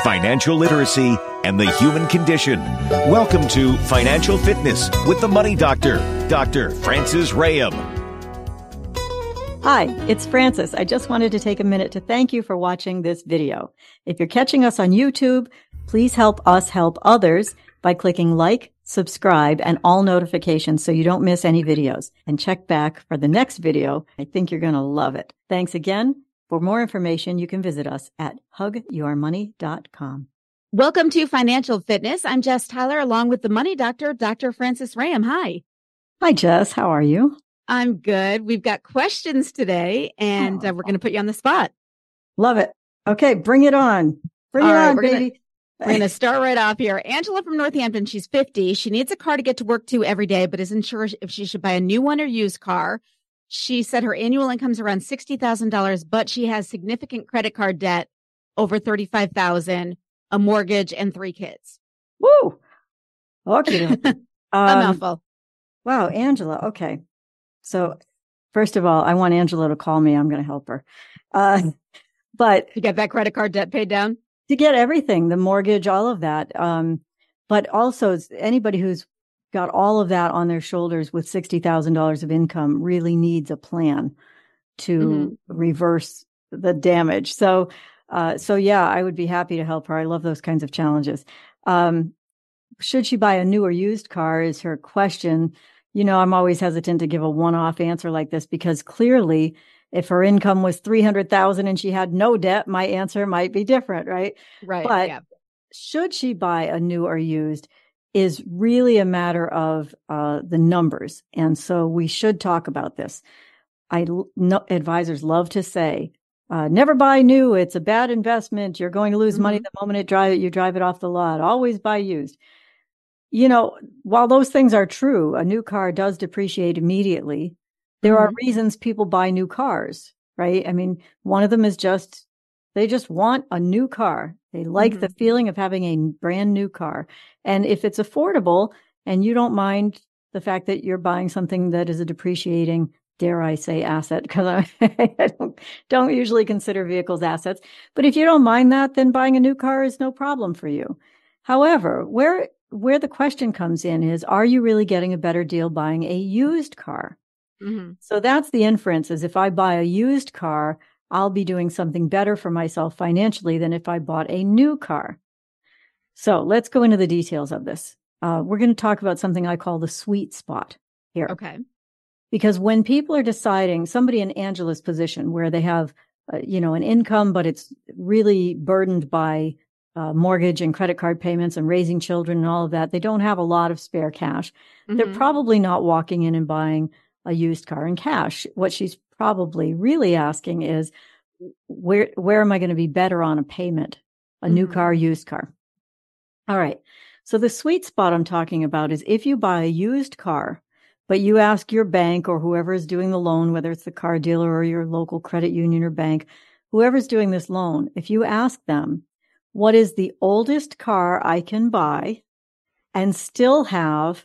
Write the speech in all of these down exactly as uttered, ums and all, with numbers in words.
financial literacy, and the human condition. Welcome to Financial Fitness with the Money Doctor, Doctor Francis Rayam. Hi, it's Francis. I just wanted to take a minute to thank you for watching this video. If you're catching us on YouTube, please help us help others by clicking like, subscribe, and all notifications so you don't miss any videos. And check back for the next video. I think you're going to love it. Thanks again. For more information, you can visit us at hug your money dot com. Welcome to Financial Fitness. I'm Jess Tyler, along with the Money Doctor, Doctor Francis Rayam. Hi. Hi, Jess. How are you? I'm good. We've got questions today, and oh. uh, we're going to put you on the spot. Love it. Okay, bring it on. Bring All it right, on, we're baby. Gonna, we're going to start right off here. Angela from Northampton, she's fifty. She needs a car to get to work to every day, but isn't sure if she should buy a new one or used car. She said her annual income is around sixty thousand dollars, but she has significant credit card debt, over thirty-five thousand dollars, a mortgage, and three kids. Woo! Okay. um, a mouthful. Wow, Angela. Okay. So first of all, I want Angela to call me. I'm going to help her. Uh, but to get that credit card debt paid down? To get everything, the mortgage, all of that. Um, but also anybody who's got all of that on their shoulders with sixty thousand dollars of income really needs a plan to mm-hmm. reverse the damage. So, uh, so yeah, I would be happy to help her. I love those kinds of challenges. Um, should she buy a new or used car is her question. You know, I'm always hesitant to give a one-off answer like this because clearly if her income was three hundred thousand dollars and she had no debt, my answer might be different, right? Right. But yeah. Should she buy a new or used is really a matter of uh, the numbers. And so we should talk about this. I know advisors love to say, uh, never buy new. It's a bad investment. You're going to lose mm-hmm. money the moment it drive it, you drive it off the lot. Always buy used. You know, while those things are true, a new car does depreciate immediately. There mm-hmm. are reasons people buy new cars, right? I mean, one of them is just, they just want a new car. They like mm-hmm. the feeling of having a brand new car. And if it's affordable and you don't mind the fact that you're buying something that is a depreciating, dare I say, asset, because I, I don't, don't usually consider vehicles assets. But if you don't mind that, then buying a new car is no problem for you. However, where where the question comes in is, are you really getting a better deal buying a used car? Mm-hmm. So that's the inference, is if I buy a used car, I'll be doing something better for myself financially than if I bought a new car. So let's go into the details of this. Uh, we're going to talk about something I call the sweet spot here. Okay. Because when people are deciding, somebody in Angela's position where they have, uh, you know, an income, but it's really burdened by uh, mortgage and credit card payments and raising children and all of that, they don't have a lot of spare cash. Mm-hmm. They're probably not walking in and buying a used car in cash. What she's probably really asking is, where where am I going to be better on a payment? A mm-hmm. new car, used car. All right. So the sweet spot I'm talking about is if you buy a used car, but you ask your bank or whoever is doing the loan, whether it's the car dealer or your local credit union or bank, whoever's doing this loan, if you ask them, what is the oldest car I can buy and still have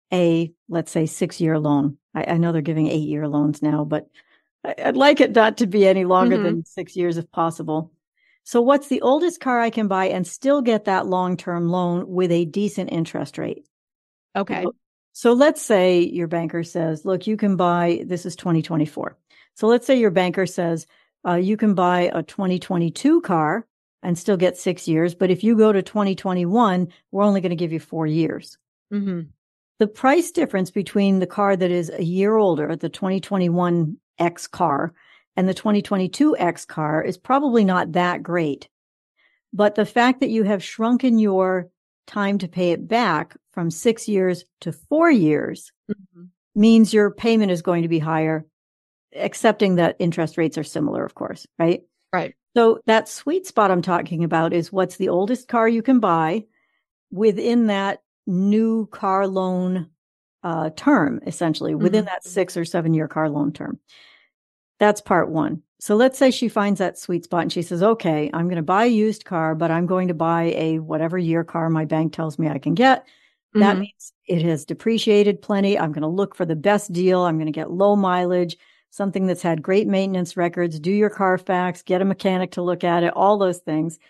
a, let's say, six-year loan? I, I know they're giving eight-year loans now, but I'd like it not to be any longer mm-hmm. than six years if possible. So what's the oldest car I can buy and still get that long-term loan with a decent interest rate? Okay. So, so let's say your banker says, look, you can buy, this is twenty twenty-four. So let's say your banker says, uh, you can buy a twenty twenty-two car and still get six years. But if you go to twenty twenty-one, we're only going to give you four years. Mm-hmm. The price difference between the car that is a year older, the twenty twenty-one X car, and the twenty twenty-two X car is probably not that great. But the fact that you have shrunken your time to pay it back from six years to four years mm-hmm. means your payment is going to be higher, accepting that interest rates are similar, of course, right? Right. So that sweet spot I'm talking about is what's the oldest car you can buy within that new car loan uh, term, essentially, within mm-hmm. that six or seven year car loan term. That's part one. So let's say she finds that sweet spot and she says, okay, I'm going to buy a used car, but I'm going to buy a whatever year car my bank tells me I can get. Mm-hmm. That means it has depreciated plenty. I'm going to look for the best deal. I'm going to get low mileage, something that's had great maintenance records, do your Carfax, get a mechanic to look at it, all those things.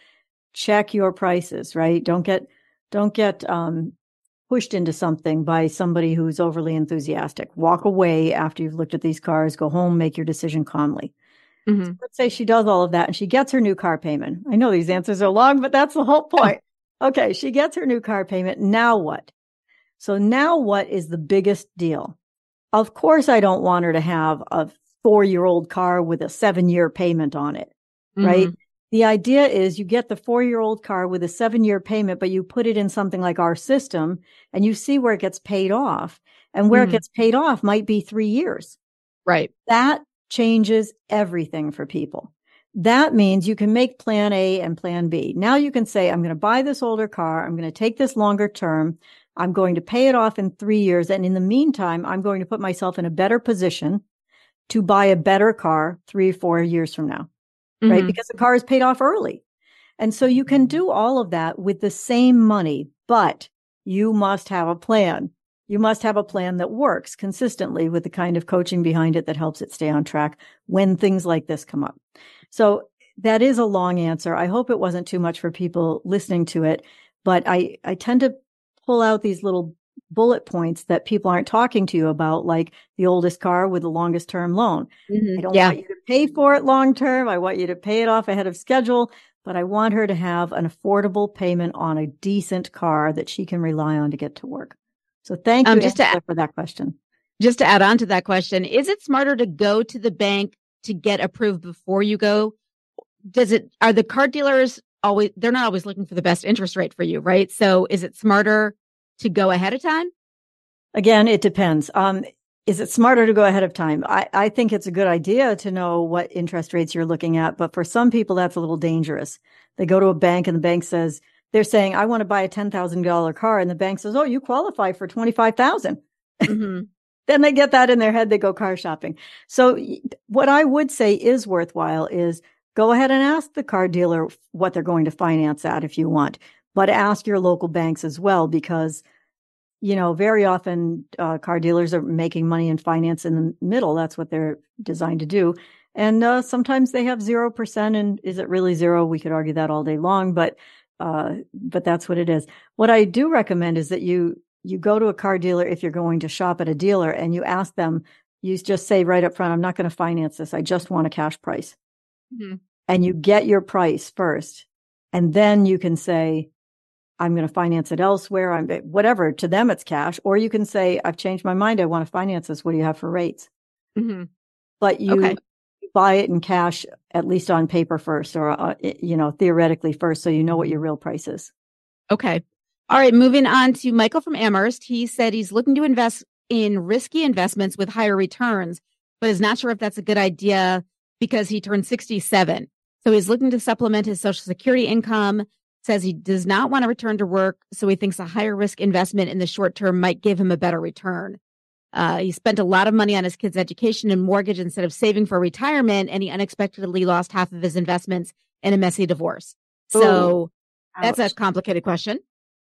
check your prices, right? Don't get, don't get, um, pushed into something by somebody who's overly enthusiastic. Walk away after you've looked at these cars, go home, make your decision calmly. Mm-hmm. So let's say she does all of that and she gets her new car payment. I know these answers are long, but that's the whole point. Okay. She gets her new car payment. Now what? So now what is the biggest deal? Of course, I don't want her to have a four-year-old car with a seven-year payment on it, right? Mm-hmm. The idea is you get the four-year-old car with a seven-year payment, but you put it in something like our system and you see where it gets paid off. And where mm-hmm. it gets paid off might be three years. Right. That changes everything for people. That means you can make plan A and plan B. Now you can say, I'm going to buy this older car. I'm going to take this longer term. I'm going to pay it off in three years. And in the meantime, I'm going to put myself in a better position to buy a better car three or four years from now, mm-hmm. right? Because the car is paid off early. And so you can do all of that with the same money, but you must have a plan. You must have a plan that works consistently with the kind of coaching behind it that helps it stay on track when things like this come up. So that is a long answer. I hope it wasn't too much for people listening to it, but I, I tend to pull out these little bullet points that people aren't talking to you about, like the oldest car with the longest term loan. Mm-hmm. I don't yeah. want you to pay for it long term. I want you to pay it off ahead of schedule, but I want her to have an affordable payment on a decent car that she can rely on to get to work. So thank you um, just to add, for that question. Just to add on to that question, is it smarter to go to the bank to get approved before you go? Does it, are the car dealers always, they're not always looking for the best interest rate for you, right? So is it smarter to go ahead of time? Again, it depends. Um, is it smarter to go ahead of time? I, I think it's a good idea to know what interest rates you're looking at, but for some people, that's a little dangerous. They go to a bank and the bank says, they're saying, I want to buy a ten thousand dollars car. And the bank says, oh, you qualify for twenty-five thousand dollars. Mm-hmm. Then they get that in their head. They go car shopping. So what I would say is worthwhile is go ahead and ask the car dealer what they're going to finance at if you want, but ask your local banks as well, because, you know, very often uh, car dealers are making money in finance in the middle. That's what they're designed to do. And uh, sometimes they have zero percent. And is it really zero? We could argue that all day long, but uh, but that's what it is. What I do recommend is that you you go to a car dealer if you're going to shop at a dealer and you ask them, you just say right up front, I'm not going to finance this. I just want a cash price. Mm-hmm. And you get your price first. And then you can say, I'm going to finance it elsewhere. I'm whatever. To them, it's cash. Or you can say, I've changed my mind. I want to finance this. What do you have for rates? Mm-hmm. But you okay. buy it in cash, at least on paper first, or, uh, you know, theoretically first, so you know what your real price is. Okay. All right. Moving on to Michael from Amherst. He said he's looking to invest in risky investments with higher returns, but is not sure if that's a good idea because he turned sixty-seven. So he's looking to supplement his Social Security income, says he does not want to return to work, so he thinks a higher risk investment in the short term might give him a better return. Uh, he spent a lot of money on his kids' education and mortgage instead of saving for retirement, and he unexpectedly lost half of his investments in a messy divorce. So Ooh, that's a complicated question.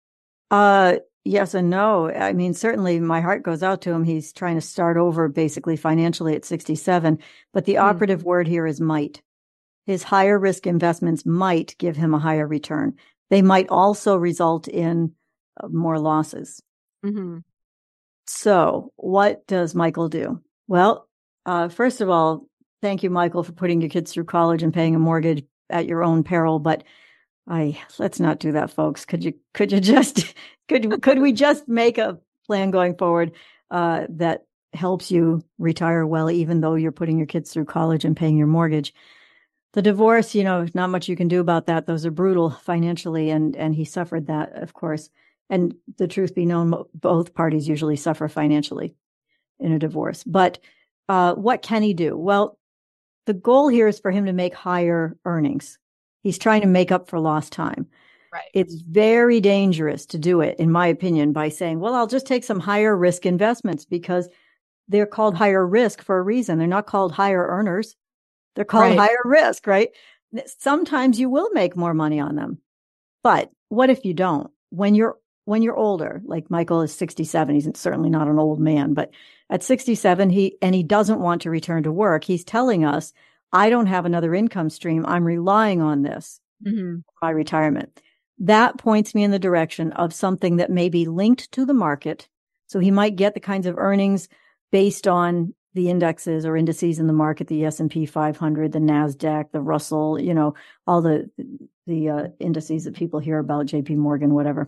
Uh, yes and no. I mean, certainly my heart goes out to him. He's trying to start over basically financially at sixty-seven, but the mm. operative word here is might. His higher risk investments might give him a higher return. They might also result in uh, more losses. Mm-hmm. So what does Michael do? Well, uh, first of all, thank you, Michael, for putting your kids through college and paying a mortgage at your own peril. But I, let's not do that, folks. Could you, could you just, could, could we just make a plan going forward, uh, that helps you retire well, even though you're putting your kids through college and paying your mortgage? The divorce, you know, not much you can do about that. Those are brutal financially. And, and he suffered that, of course. And the truth be known, both parties usually suffer financially in a divorce. But uh, what can he do? Well, the goal here is for him to make higher earnings. He's trying to make up for lost time. Right. It's very dangerous to do it, in my opinion, by saying, well, I'll just take some higher risk investments, because they're called higher risk for a reason. They're not called higher earners. They're called right. higher risk, right? Sometimes you will make more money on them. But what if you don't? When you're When you're older, like Michael is sixty-seven, he's certainly not an old man, but at sixty-seven, he, and he doesn't want to return to work. He's telling us, I don't have another income stream. I'm relying on this. mm-hmm. my retirement. That points me in the direction of something that may be linked to the market. So he might get the kinds of earnings based on the indexes or indices in the market, the S and P five hundred, the NASDAQ, the Russell, you know, all the, the uh, indices that people hear about, J P Morgan, whatever.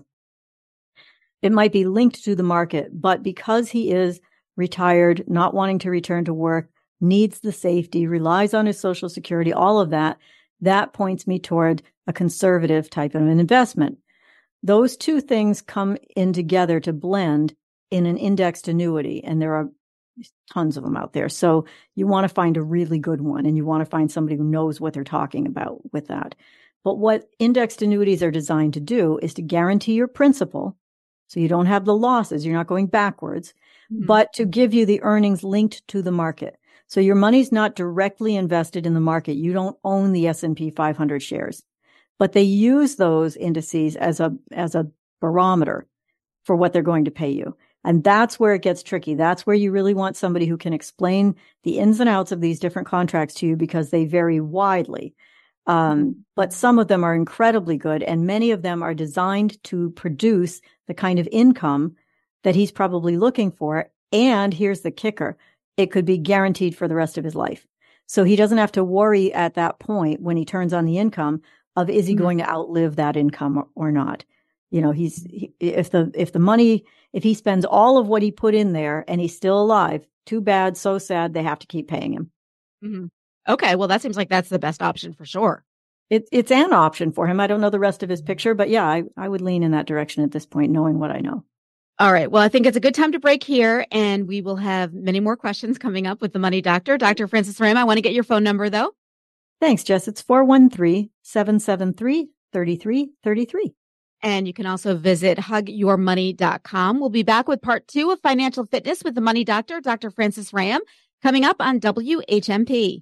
It might be linked to the market, but because he is retired, not wanting to return to work, needs the safety, relies on his Social Security, all of that, that points me toward a conservative type of an investment. Those two things come in together to blend in an indexed annuity, and there are tons of them out there. So you want to find a really good one, and you want to find somebody who knows what they're talking about with that. But what indexed annuities are designed to do is to guarantee your principal, so you don't have the losses, you're not going backwards, mm-hmm. but to give you the earnings linked to the market. So your money's not directly invested in the market. You don't own the S and P five hundred shares, but they use those indices as a, as a barometer for what they're going to pay you. And that's where it gets tricky. That's where you really want somebody who can explain the ins and outs of these different contracts to you, because they vary widely. Um, but some of them are incredibly good, and many of them are designed to produce the kind of income that he's probably looking for. And here's the kicker. It could be guaranteed for the rest of his life. So he doesn't have to worry at that point when he turns on the income of, is he mm-hmm. going to outlive that income or, or not? You know, he's, he, if the, if the money, if he spends all of what he put in there and he's still alive, too bad, so sad, they have to keep paying him. Mm-hmm. Okay. Well, that seems like that's the best option for sure. It, it's an option for him. I don't know the rest of his picture, but yeah, I, I would lean in that direction at this point, knowing what I know. All right. Well, I think it's a good time to break here, and we will have many more questions coming up with the Money Doctor. Doctor Frances Ram, I want to get your phone number, though. Thanks, Jess. It's four one three, seven seven three, three three three three. And you can also visit hug your money dot com. We'll be back with part two of Financial Fitness with the Money Doctor, Doctor Frances Ram, coming up on W H M P.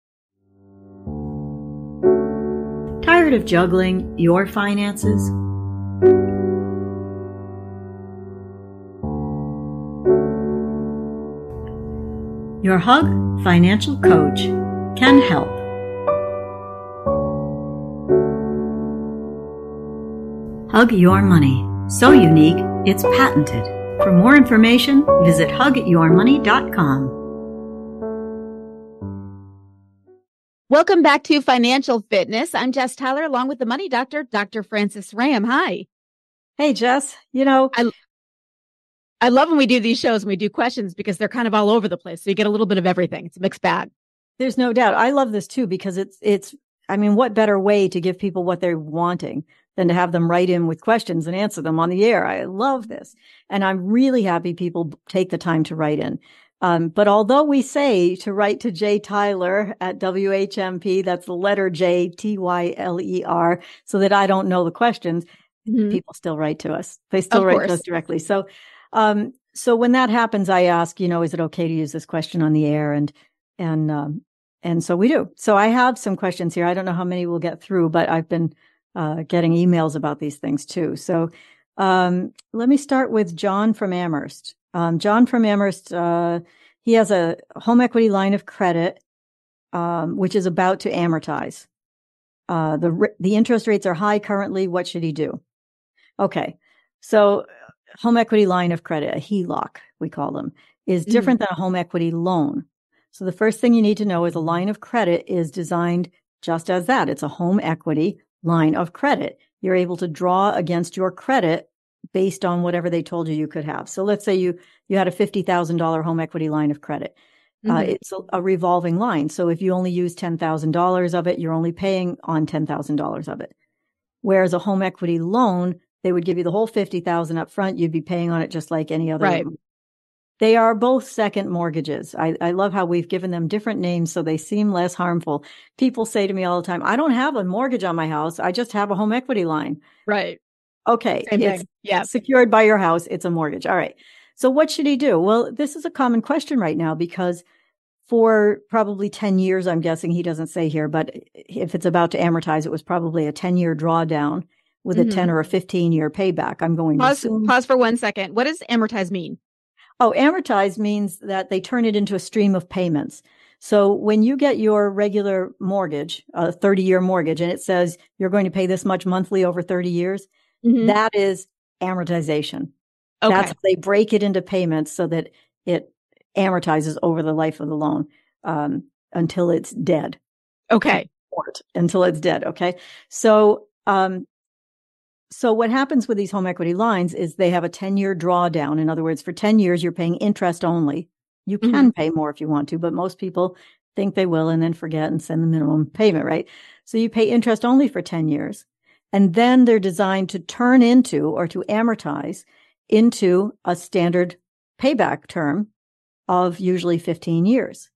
Tired of juggling your finances? Your Hug Financial Coach can help. Hug Your Money. So unique, it's patented. For more information, visit hug your money dot com. Welcome back to Financial Fitness. I'm Jess Tyler, along with the Money Doctor, Doctor Frances Ram. Hi. Hey, Jess. You know, I I love when we do these shows and we do questions, because they're kind of all over the place. So you get a little bit of everything. It's a mixed bag. There's no doubt. I love this too, because it's, it's, I mean, what better way to give people what they're wanting than to have them write in with questions and answer them on the air. I love this. And I'm really happy people take the time to write in. Um, but although we say to write to J Tyler at W H M P, that's the letter J, T Y L E R, so that I don't know the questions, mm-hmm. people still write to us. They still of write course. to us directly. So, Um, so when that happens, I ask, you know, is it okay to use this question on the air? And, and, um, and so we do. So I have some questions here. I don't know how many we'll get through, but I've been, uh, getting emails about these things too. So, um, let me start with John from Amherst. Um, John from Amherst, uh, he has a home equity line of credit, um, which is about to amortize. Uh, the, the interest rates are high currently. What should he do? Okay. So, home equity line of credit, a H E L O C, we call them, is different mm-hmm. than a home equity loan. So the first thing you need to know is a line of credit is designed just as that. It's a home equity line of credit. You're able to draw against your credit based on whatever they told you you could have. So let's say you, you had a fifty thousand dollars home equity line of credit. Mm-hmm. Uh, it's a, a revolving line. So if you only use ten thousand dollars of it, you're only paying on ten thousand dollars of it. Whereas a home equity loan, they would give you the whole fifty thousand dollars up front. You'd be paying on it just like any other. Right. They are both second mortgages. I, I love how we've given them different names so they seem less harmful. People say to me all the time, I don't have a mortgage on my house. I just have a home equity line. Right. Okay. Same it's thing. Yeah. secured by your house. It's a mortgage. All right. So what should he do? Well, this is a common question right now, because for probably ten years, I'm guessing he doesn't say here, but if it's about to amortize, it was probably a ten year drawdown with mm-hmm. a ten or a fifteen year payback. I'm going pause, to assume. Pause for one second. What does amortize mean? Oh, amortize means that they turn it into a stream of payments. So when you get your regular mortgage, a thirty-year mortgage, and it says you're going to pay this much monthly over thirty years, mm-hmm. that is amortization. Okay. That's how they break it into payments so that it amortizes over the life of the loan um, until it's dead. Okay. Until it's dead. Okay. So, um, so what happens with these home equity lines is they have a ten-year drawdown. In other words, for ten years, you're paying interest only. You can mm-hmm. pay more if you want to, but most people think they will and then forget and send the minimum payment, right? So you pay interest only for ten years. And then they're designed to turn into or to amortize into a standard payback term of usually fifteen years.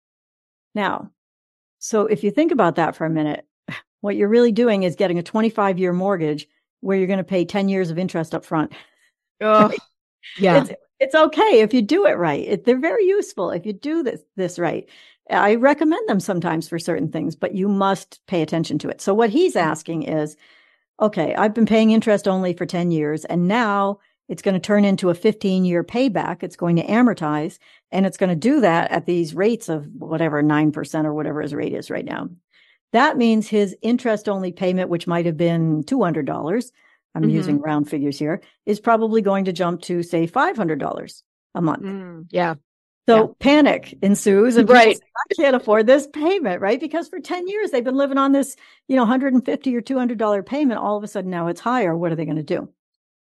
Now, so if you think about that for a minute, what you're really doing is getting a twenty-five-year mortgage where you're going to pay ten years of interest up front. Oh, right? Yeah. It's, it's okay if you do it right. It, they're very useful if you do this, this right. I recommend them sometimes for certain things, but you must pay attention to it. So what he's asking is, okay, I've been paying interest only for ten years, and now it's going to turn into a fifteen-year payback. It's going to amortize, and it's going to do that at these rates of whatever, nine percent or whatever his rate is right now. That means his interest-only payment, which might have been two hundred dollars, I'm mm-hmm. using round figures here, is probably going to jump to, say, five hundred dollars a month. Mm, yeah. So yeah. panic ensues, and right. say, I can't afford this payment, right? Because for ten years, they've been living on this, you know, one hundred fifty dollars or two hundred dollars payment. All of a sudden, now it's higher. What are they going to do?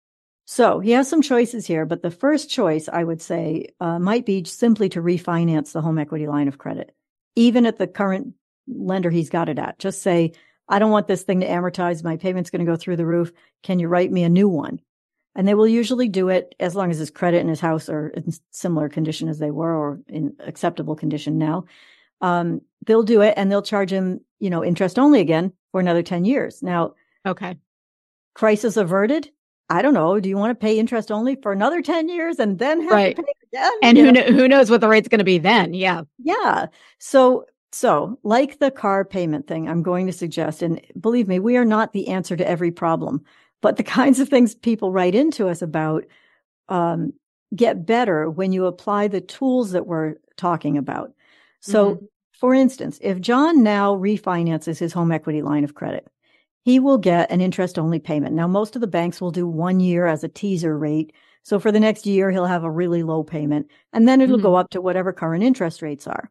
So he has some choices here, but the first choice I would say uh, might be simply to refinance the home equity line of credit, even at the current lender he's got it at. Just say, I don't want this thing to amortize. My payment's going to go through the roof. Can you write me a new one? And they will usually do it as long as his credit and his house are in similar condition as they were or in acceptable condition now. Um, they'll do it and they'll charge him, you know, interest only again for another ten years. Now, okay. Crisis averted. I don't know. Do you want to pay interest only for another ten years and then have right. to pay it again? And you who know? kn- who knows what the rate's going to be then? Yeah. Yeah. So, so like the car payment thing, I'm going to suggest, and believe me, we are not the answer to every problem, but the kinds of things people write into us about um, get better when you apply the tools that we're talking about. So, mm-hmm. for instance, if John now refinances his home equity line of credit, he will get an interest-only payment. Now, most of the banks will do one year as a teaser rate. So for the next year, he'll have a really low payment, and then it'll mm-hmm. go up to whatever current interest rates are.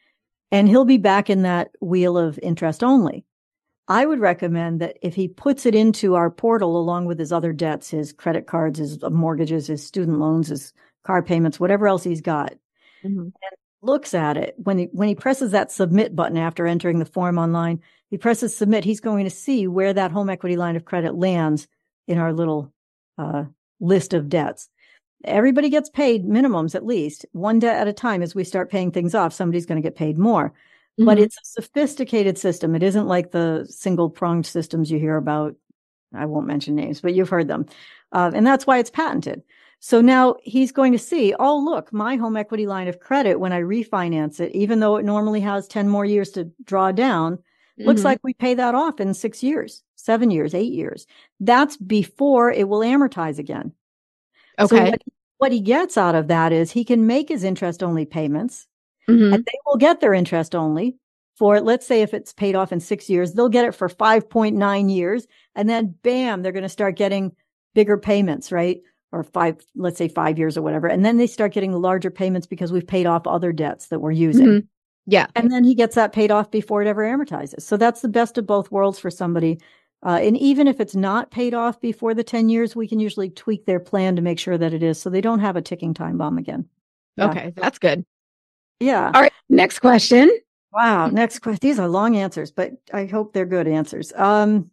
And he'll be back in that wheel of interest only. I would recommend that if he puts it into our portal along with his other debts, his credit cards, his mortgages, his student loans, his car payments, whatever else he's got, mm-hmm. and looks at it, when he, when he presses that submit button after entering the form online, he presses submit, he's going to see where that home equity line of credit lands in our little uh, list of debts. Everybody gets paid minimums at least one debt at a time. As we start paying things off, somebody's going to get paid more. Mm-hmm. But it's a sophisticated system. It isn't like the single pronged systems you hear about. I won't mention names, but you've heard them. Uh, and that's why it's patented. So now he's going to see, oh, look, my home equity line of credit, when I refinance it, even though it normally has ten more years to draw down, mm-hmm. looks like we pay that off in six years, seven years, eight years. That's before it will amortize again. Okay. So what, what he gets out of that is he can make his interest only payments, mm-hmm. and they will get their interest only for, let's say if it's paid off in six years, they'll get it for five point nine years. And then bam, they're going to start getting bigger payments, right? Or five, let's say five years or whatever. And then they start getting larger payments because we've paid off other debts that we're using. Mm-hmm. Yeah. And then he gets that paid off before it ever amortizes. So that's the best of both worlds for somebody. Uh, and even if it's not paid off before the ten years, we can usually tweak their plan to make sure that it is, so they don't have a ticking time bomb again. Yeah. Okay. That's good. Yeah. All right. Next question. Wow. Next question. These are long answers, but I hope they're good answers. Um,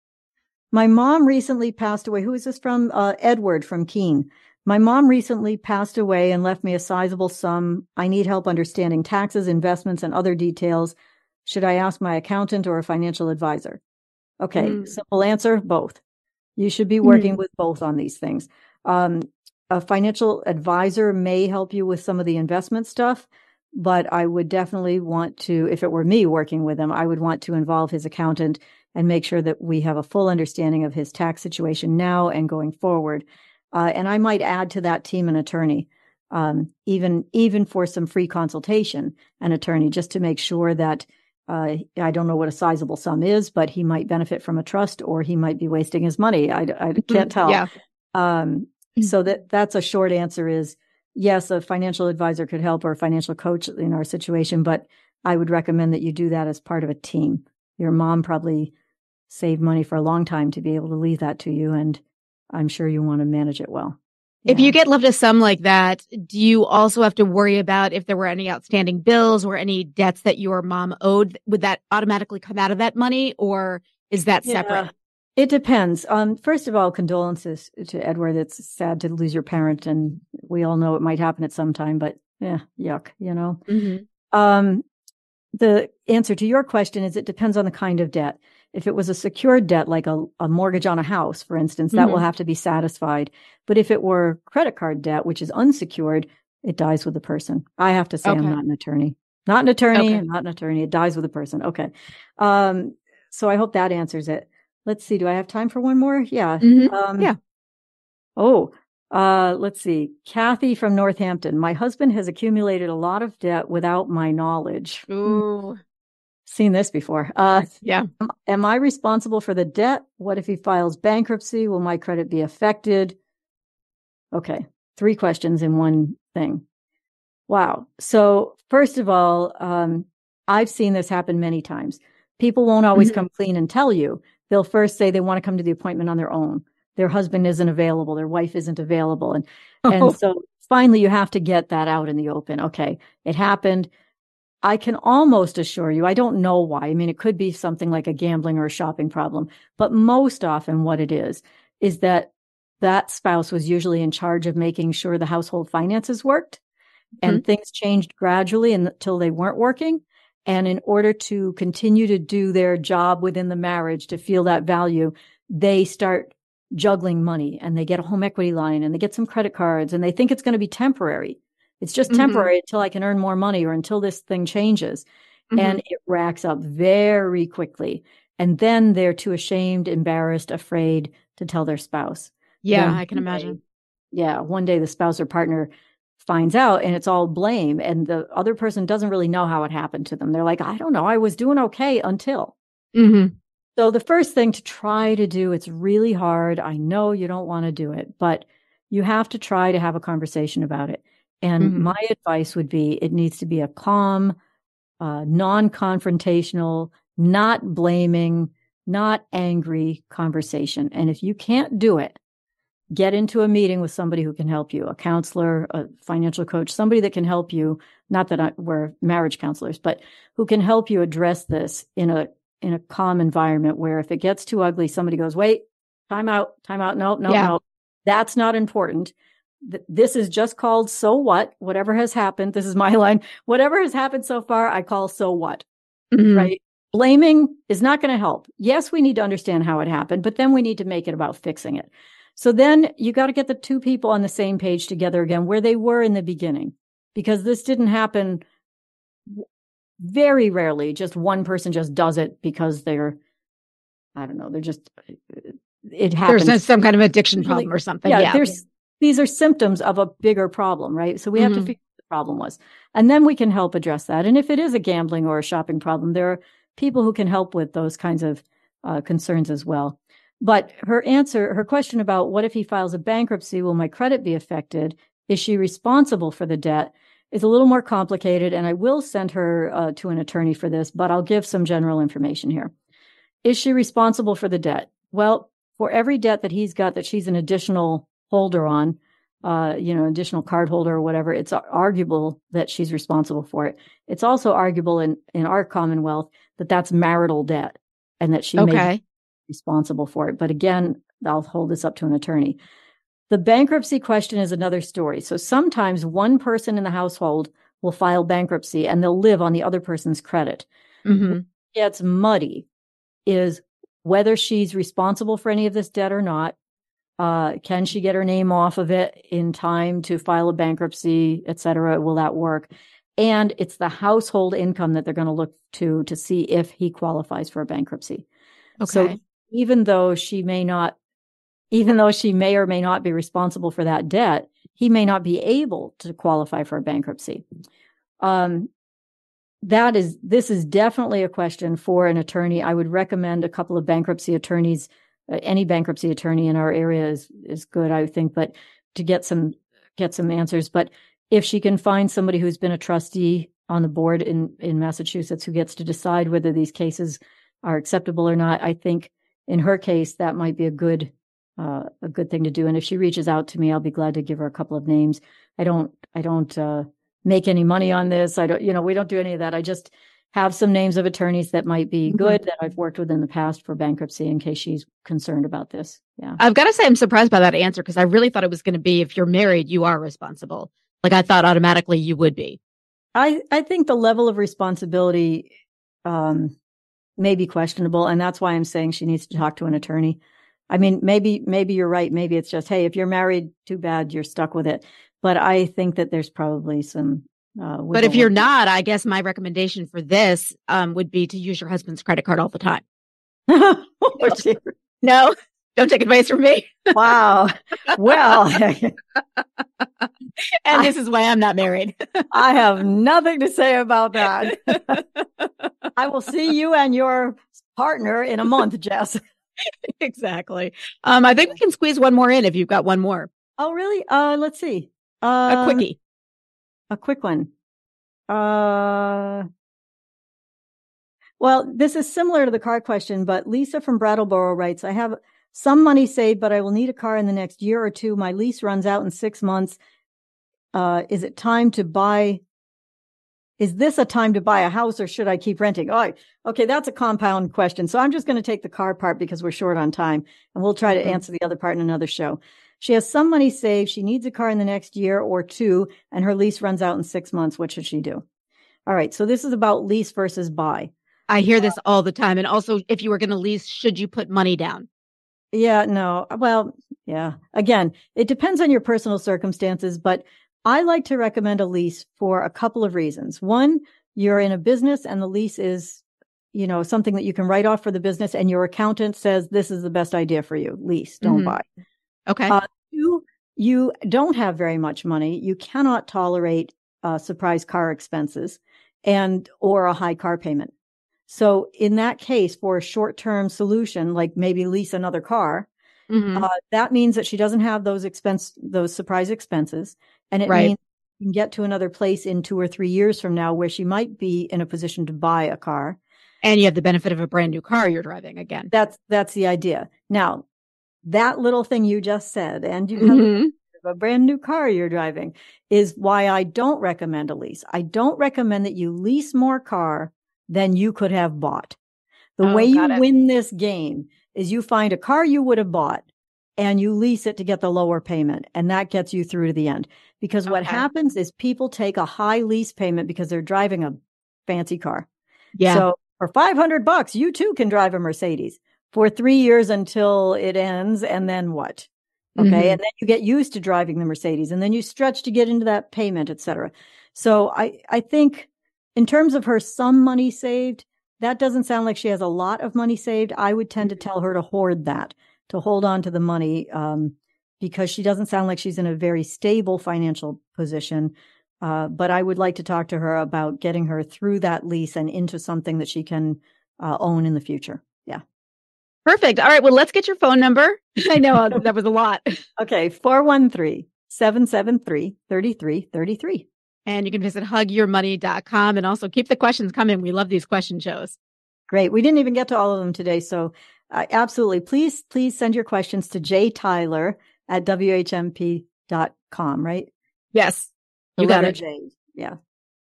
my mom recently passed away. Who is this from? Uh, Edward from Keene. My mom recently passed away and left me a sizable sum. I need help understanding taxes, investments, and other details. Should I ask my accountant or a financial advisor? Okay. Mm. Simple answer, both. You should be working mm. with both on these things. Um, a financial advisor may help you with some of the investment stuff, but I would definitely want to, if it were me working with him, I would want to involve his accountant and make sure that we have a full understanding of his tax situation now and going forward. Uh, and I might add to that team an attorney. um, even even for some free consultation, an attorney, just to make sure that uh, I don't know what a sizable sum is, but he might benefit from a trust or he might be wasting his money. I, I can't tell. Yeah. Um, so that that's a short answer is yes, a financial advisor could help or a financial coach in our situation, but I would recommend that you do that as part of a team. Your mom probably saved money for a long time to be able to leave that to you, and I'm sure you want to manage it well. If Yeah. you get left a sum like that, do you also have to worry about if there were any outstanding bills or any debts that your mom owed? Would that automatically come out of that money, or is that Yeah. separate? It depends. Um, first of all, condolences to Edward. It's sad to lose your parent, and we all know it might happen at some time, but yeah, yuck, you know. Mm-hmm. Um, the answer to your question is it depends on the kind of debt. If it was a secured debt, like a, a mortgage on a house, for instance, that Mm-hmm. will have to be satisfied. But if it were credit card debt, which is unsecured, it dies with the person. I have to say Okay. I'm not an attorney. Not an attorney, Okay. I'm not an attorney. It dies with the person. Okay. Um, so I hope that answers it. Let's see. Do I have time for one more? Yeah. Mm-hmm. Um, Yeah. Oh, uh, let's see. Kathy from Northampton. My husband has accumulated a lot of debt without my knowledge. Ooh. Seen this before. Uh, Yeah. am, am I responsible for the debt? What if he files bankruptcy? Will my credit be affected? Okay. Three questions in one thing. Wow. So first of all, um, I've seen this happen many times. People won't always Mhm. come clean and tell you. They'll first say they want to come to the appointment on their own. Their husband isn't available. Their wife isn't available. And, Oh. and so finally you have to get that out in the open. Okay. It happened. I can almost assure you, I don't know why. I mean, it could be something like a gambling or a shopping problem, but most often what it is, is that that spouse was usually in charge of making sure the household finances worked. And Mhm. things changed gradually until they weren't working. And in order to continue to do their job within the marriage, to feel that value, they start juggling money and they get a home equity line and they get some credit cards and they think it's going to be temporary. It's just Mhm. temporary until I can earn more money or until this thing changes. Mhm. And it racks up very quickly. And then they're too ashamed, embarrassed, afraid to tell their spouse. Yeah, Then I can one day- imagine. Yeah, one day the spouse or partner finds out and it's all blame and the other person doesn't really know how it happened to them. They're like, I don't know, I was doing okay until. Mm-hmm. So the first thing to try to do, it's really hard. I know you don't want to do it, but you have to try to have a conversation about it. And Mhm. my advice would be it needs to be a calm, uh, non-confrontational, not blaming, not angry conversation. And if you can't do it, get into a meeting with somebody who can help you, a counselor, a financial coach, somebody that can help you. Not that I, we're marriage counselors, but who can help you address this in a in a calm environment where if it gets too ugly, somebody goes, wait, time out, time out. No, no, Yeah. no. That's not important. Th- This is just called so what, whatever has happened. This is my line. Whatever has happened so far, I call so what, Mhm. right? Blaming is not going to help. Yes, we need to understand how it happened, but then we need to make it about fixing it. So then you got to get the two people on the same page together again, where they were in the beginning, because this didn't happen very rarely. Just one person just does it because they're, I don't know, they're just, it happens. There's some kind of addiction Usually- problem or something. Yeah, Yeah. there's, these are symptoms of a bigger problem, right? So we have to Mhm. figure out what the problem was. And then we can help address that. And if it is a gambling or a shopping problem, there are people who can help with those kinds of uh, concerns as well. But her answer, her question about what if he files a bankruptcy, will my credit be affected? Is she responsible for the debt? Is a little more complicated. And I will send her uh, to an attorney for this, but I'll give some general information here. Is she responsible for the debt? Well, for every debt that he's got that she's an additional holder on, uh, you know, additional card holder or whatever, it's arguable that she's responsible for it. It's also arguable in, in our Commonwealth that that's marital debt and that she may be Okay. responsible for it. But again, I'll hold this up to an attorney. The bankruptcy question is another story. So sometimes one person in the household will file bankruptcy and they'll live on the other person's credit. Mm-hmm. It gets muddy is whether she's responsible for any of this debt or not. Uh, can she get her name off of it in time to file a bankruptcy, et cetera? Will that work? And it's the household income that they're going to look to to see if he qualifies for a bankruptcy. Okay. So even though she may not, even though she may or may not be responsible for that debt, he may not be able to qualify for a bankruptcy. Um, that is, this is definitely a question for an attorney. I would recommend a couple of bankruptcy attorneys. Uh, any bankruptcy attorney in our area is is good, I think, but to get some get some answers. But if she can find somebody who's been a trustee on the board in in Massachusetts who gets to decide whether these cases are acceptable or not, I think in her case that might be a good uh, a good thing to do. And if she reaches out to me, I'll be glad to give her a couple of names. I don't I don't uh, make any money on this. I don't, you know, we don't do any of that. I just have some names of attorneys that might be good mm-hmm. that I've worked with in the past for bankruptcy in case she's concerned about this. Yeah. I've got to say I'm surprised by that answer because I really thought it was going to be if you're married, you are responsible. Like I thought automatically you would be. I, I think the level of responsibility um, may be questionable. And that's why I'm saying she needs to talk to an attorney. I mean, maybe, maybe you're right. Maybe it's just, hey, if you're married, too bad, you're stuck with it. But I think that there's probably some Uh, but if you're not, I guess my recommendation for this um, would be to use your husband's credit card all the time. No, don't take advice from me. Wow. Well, and I, this is why I'm not married. I have nothing to say about that. I will see you and your partner in a month, Jess. Exactly. Um, I think we can squeeze one more in if you've got one more. Oh, really? Uh, let's see. Um, a quickie. A quick one. Uh, well, this is similar to the car question, but Lisa from Brattleboro writes, I have some money saved, but I will need a car in the next year or two. My lease runs out in six months. Uh, is it time to buy? Is this a time to buy a house or should I keep renting? Oh, okay. That's a compound question. So I'm just going to take the car part because we're short on time and we'll try to mm-hmm. answer the other part in another show. She has some money saved. She needs a car in the next year or two, and her lease runs out in six months. What should she do? All right. So this is about lease versus buy. I hear this all the time. And also, if you were going to lease, should you put money down? Yeah, no. Well, yeah. Again, it depends on your personal circumstances, but I like to recommend a lease for a couple of reasons. One, you're in a business and the lease is, you know, something that you can write off for the business and your accountant says this is the best idea for you. Lease, don't mm-hmm. buy. Okay. Uh, two, you don't have very much money. You cannot tolerate uh, surprise car expenses and or a high car payment. So in that case, for a short-term solution, like maybe lease another car, mm-hmm. uh, that means that she doesn't have those expense, those surprise expenses, and it right. means you can get to another place in two or three years from now where she might be in a position to buy a car, and you have the benefit of a brand new car you're driving again. That's that's the idea. Now, that little thing you just said, and you mm-hmm. have a brand new car you're driving, is why I don't recommend a lease. I don't recommend that you lease more car than you could have bought. The oh, way you it. win this game is you find a car you would have bought and you lease it to get the lower payment. And that gets you through to the end. Because what okay. happens is people take a high lease payment because they're driving a fancy car. Yeah. So for five hundred bucks, you too can drive a Mercedes for three years until it ends. And then what? Okay. Mm-hmm. And then you get used to driving the Mercedes and then you stretch to get into that payment, et cetera. So I, I think in terms of her some money saved, that doesn't sound like she has a lot of money saved. I would tend to tell her to hoard that, to hold on to the money, um, because she doesn't sound like she's in a very stable financial position. Uh, but I would like to talk to her about getting her through that lease and into something that she can uh, own in the future. Yeah. Perfect. All right. Well, let's get your phone number. I know that was a lot. Okay. four one three, seven seven three, three three three three. And you can visit hug your money dot com and also keep the questions coming. We love these question shows. Great. We didn't even get to all of them today. So uh, absolutely. Please, please send your questions to J Tyler at W H M P dot com, right? Yes. The you got it. J. Yeah.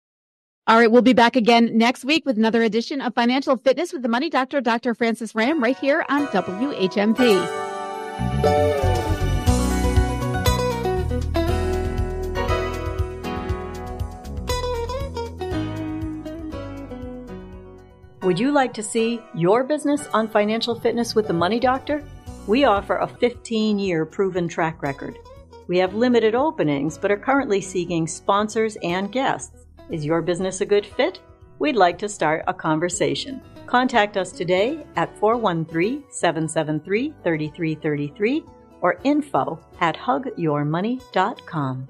All right. We'll be back again next week with another edition of Financial Fitness with the Money Doctor, Doctor Francis Ram, right here on W H M P. Would you like to see your business on Financial Fitness with the Money Doctor? We offer a fifteen-year proven track record. We have limited openings, but are currently seeking sponsors and guests. Is your business a good fit? We'd like to start a conversation. Contact us today at four one three, seven seven three, three three three three or info at hug your money dot com.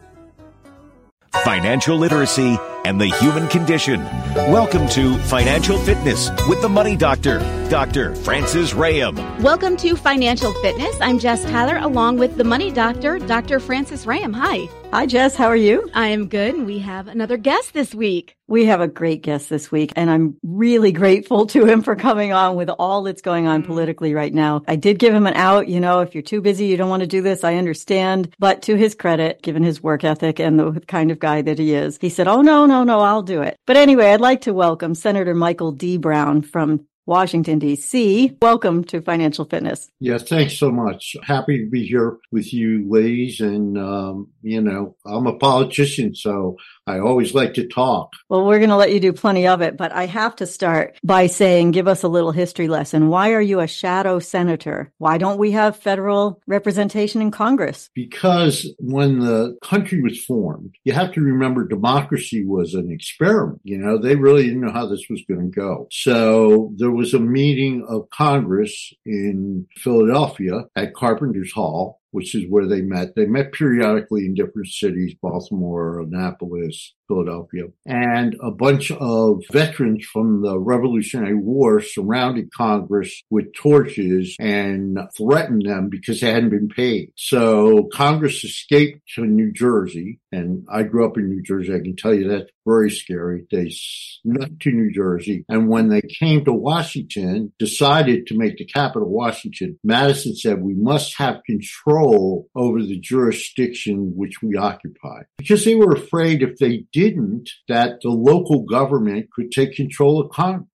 Financial literacy and the human condition. Welcome to Financial Fitness with the Money Doctor, Doctor Francis Rayam. Welcome to Financial Fitness. I'm Jess Tyler, along with the Money Doctor, Doctor Francis Rayam. Hi. Hi, Jess. How are you? I am good. And we have another guest this week. We have a great guest this week, and I'm really grateful to him for coming on with all that's going on politically right now. I did give him an out. You know, if you're too busy, you don't want to do this, I understand. But to his credit, given his work ethic and the kind of guy that he is, he said, oh, no, no, no, I'll do it. But anyway, I'd like to welcome Senator Michael D. Brown from Washington, D C. Welcome to Financial Fitness. Yes, thanks so much. Happy to be here with you ladies. And, um, you know, I'm a politician, so I always like to talk. Well, we're going to let you do plenty of it, but I have to start by saying, give us a little history lesson. Why are you a shadow senator? Why don't we have federal representation in Congress? Because when the country was formed, you have to remember democracy was an experiment. You know, they really didn't know how this was going to go. So there was a meeting of Congress in Philadelphia at Carpenter's Hall, which is where they met. They met periodically in different cities, Baltimore, Annapolis, Philadelphia. And a bunch of veterans from the Revolutionary War surrounded Congress with torches and threatened them because they hadn't been paid. So Congress escaped to New Jersey. And I grew up in New Jersey. I can tell you that's very scary. They snuck to New Jersey. And when they came to Washington, decided to make the capital Washington, Madison said, we must have control over the jurisdiction which we occupy. Because they were afraid if they didn't, that the local government could take control of Congress.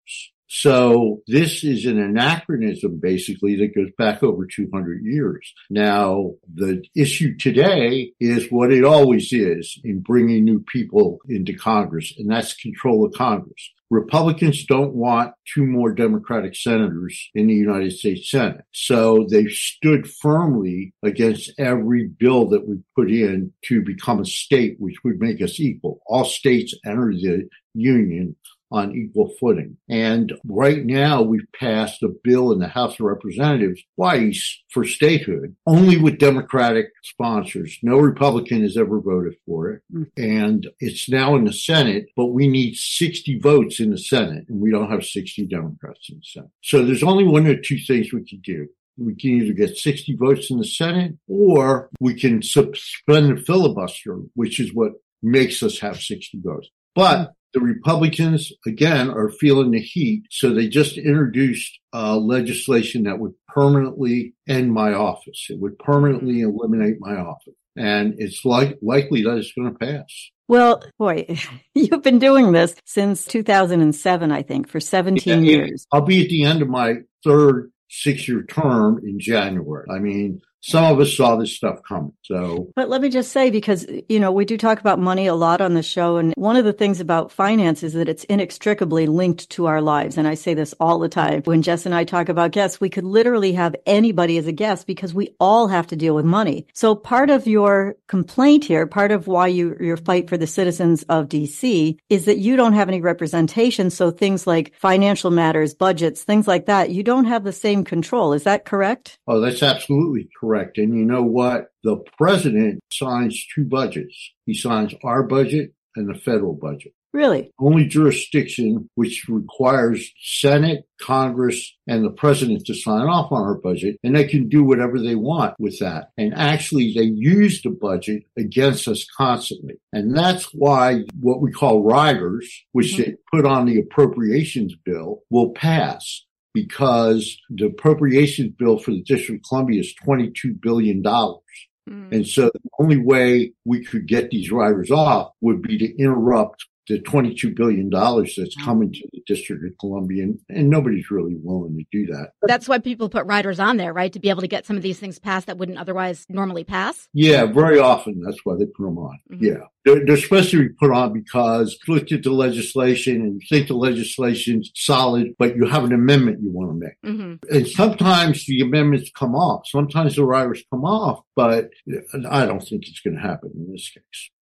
So this is an anachronism, basically, that goes back over two hundred years. Now, the issue today is what it always is in bringing new people into Congress, and that's control of Congress. Republicans don't want two more Democratic senators in the United States Senate. So they've stood firmly against every bill that we put in to become a state, which would make us equal. All states enter the union on equal footing. And right now we've passed a bill in the House of Representatives twice for statehood, only with Democratic sponsors. No Republican has ever voted for it. Mm. And it's now in the Senate, but we need sixty votes in the Senate, and we don't have sixty Democrats in the Senate. So there's only one or two things we can do. We can either get sixty votes in the Senate, or we can suspend the filibuster, which is what makes us have sixty votes. But the Republicans, again, are feeling the heat, so they just introduced uh, legislation that would permanently end my office. It would permanently eliminate my office. And it's like, likely that it's going to pass. Well, boy, you've been doing this since two thousand seven, I think, for seventeen yeah, years. I'll be at the end of my third six-year term in January. I mean, some of us saw this stuff coming. So, but let me just say, because, you know, we do talk about money a lot on the show. And one of the things about finance is that it's inextricably linked to our lives. And I say this all the time. When Jess and I talk about guests, we could literally have anybody as a guest because we all have to deal with money. So part of your complaint here, part of why you, your fight for the citizens of D C is that you don't have any representation. So things like financial matters, budgets, things like that, you don't have the same control. Is that correct? Oh, that's absolutely correct. And you know what? The president signs two budgets. He signs our budget and the federal budget. Really? Only jurisdiction which requires Senate, Congress, and the president to sign off on our budget, and they can do whatever they want with that. And actually, they use the budget against us constantly. And that's why what we call riders, which mm-hmm. they put on the appropriations bill, will pass. Because the appropriations bill for the District of Columbia is twenty-two billion dollars. Mm. And so the only way we could get these riders off would be to interrupt the twenty-two billion dollars that's coming to the District of Columbia, and, and nobody's really willing to do that. That's why people put riders on there, right? To be able to get some of these things passed that wouldn't otherwise normally pass? Yeah, very often that's why they put them on. Mm-hmm. Yeah. They're, they're supposed to be put on because you looked at the legislation and you think the legislation's solid, but you have an amendment you want to make. Mm-hmm. And sometimes the amendments come off. Sometimes the riders come off, but I don't think it's going to happen in this case.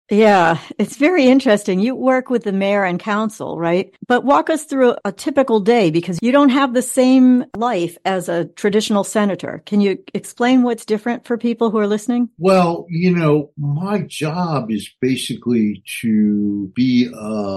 Yeah, it's very interesting. You work with the mayor and council, right? But walk us through a, a typical day because you don't have the same life as a traditional senator. Can you explain what's different for people who are listening? Well, you know, my job is basically to be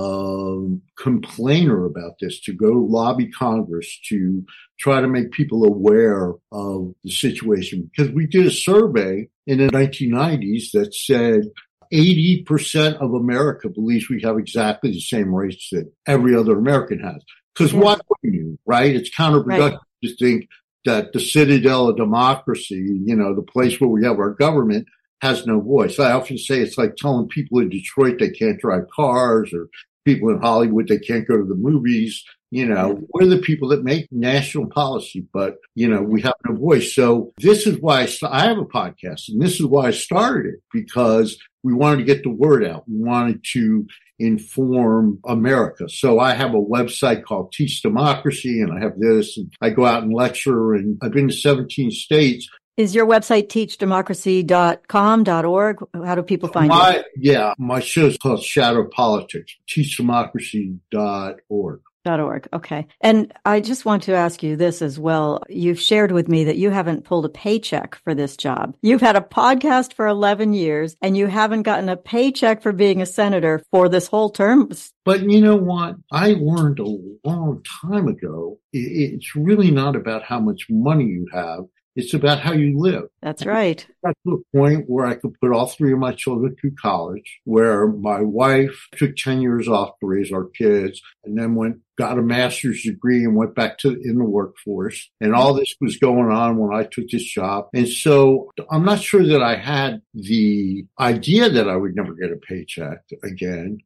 a complainer about this, to go lobby Congress, to try to make people aware of the situation. Because we did a survey in the nineteen nineties that said eighty percent of America believes we have exactly the same rights that every other American has. Because yeah. why wouldn't you, right? It's counterproductive right. to think that the citadel of democracy, you know, the place where we have our government, has no voice. I often say it's like telling people in Detroit they can't drive cars, or people in Hollywood they can't go to the movies. You know, we're the people that make national policy, but, you know, we have no voice. So this is why I, st- I have a podcast, and this is why I started it, because we wanted to get the word out. We wanted to inform America. So I have a website called Teach Democracy, and I have this, and I go out and lecture, and I've been to seventeen states. Is your website teach democracy dot com, .org? How do people find my, it? Yeah, my show is called Shadow Politics, teach democracy dot org. .org. Okay. And I just want to ask you this as well. You've shared with me that you haven't pulled a paycheck for this job. You've had a podcast for eleven years and you haven't gotten a paycheck for being a senator for this whole term. But you know what? I learned a long time ago, it's really not about how much money you have. It's about how you live. That's right. I got to a point where I could put all three of my children through college, where my wife took ten years off to raise our kids, and then went, got a master's degree and went back to in the workforce. And all this was going on when I took this job. And so I'm not sure that I had the idea that I would never get a paycheck again,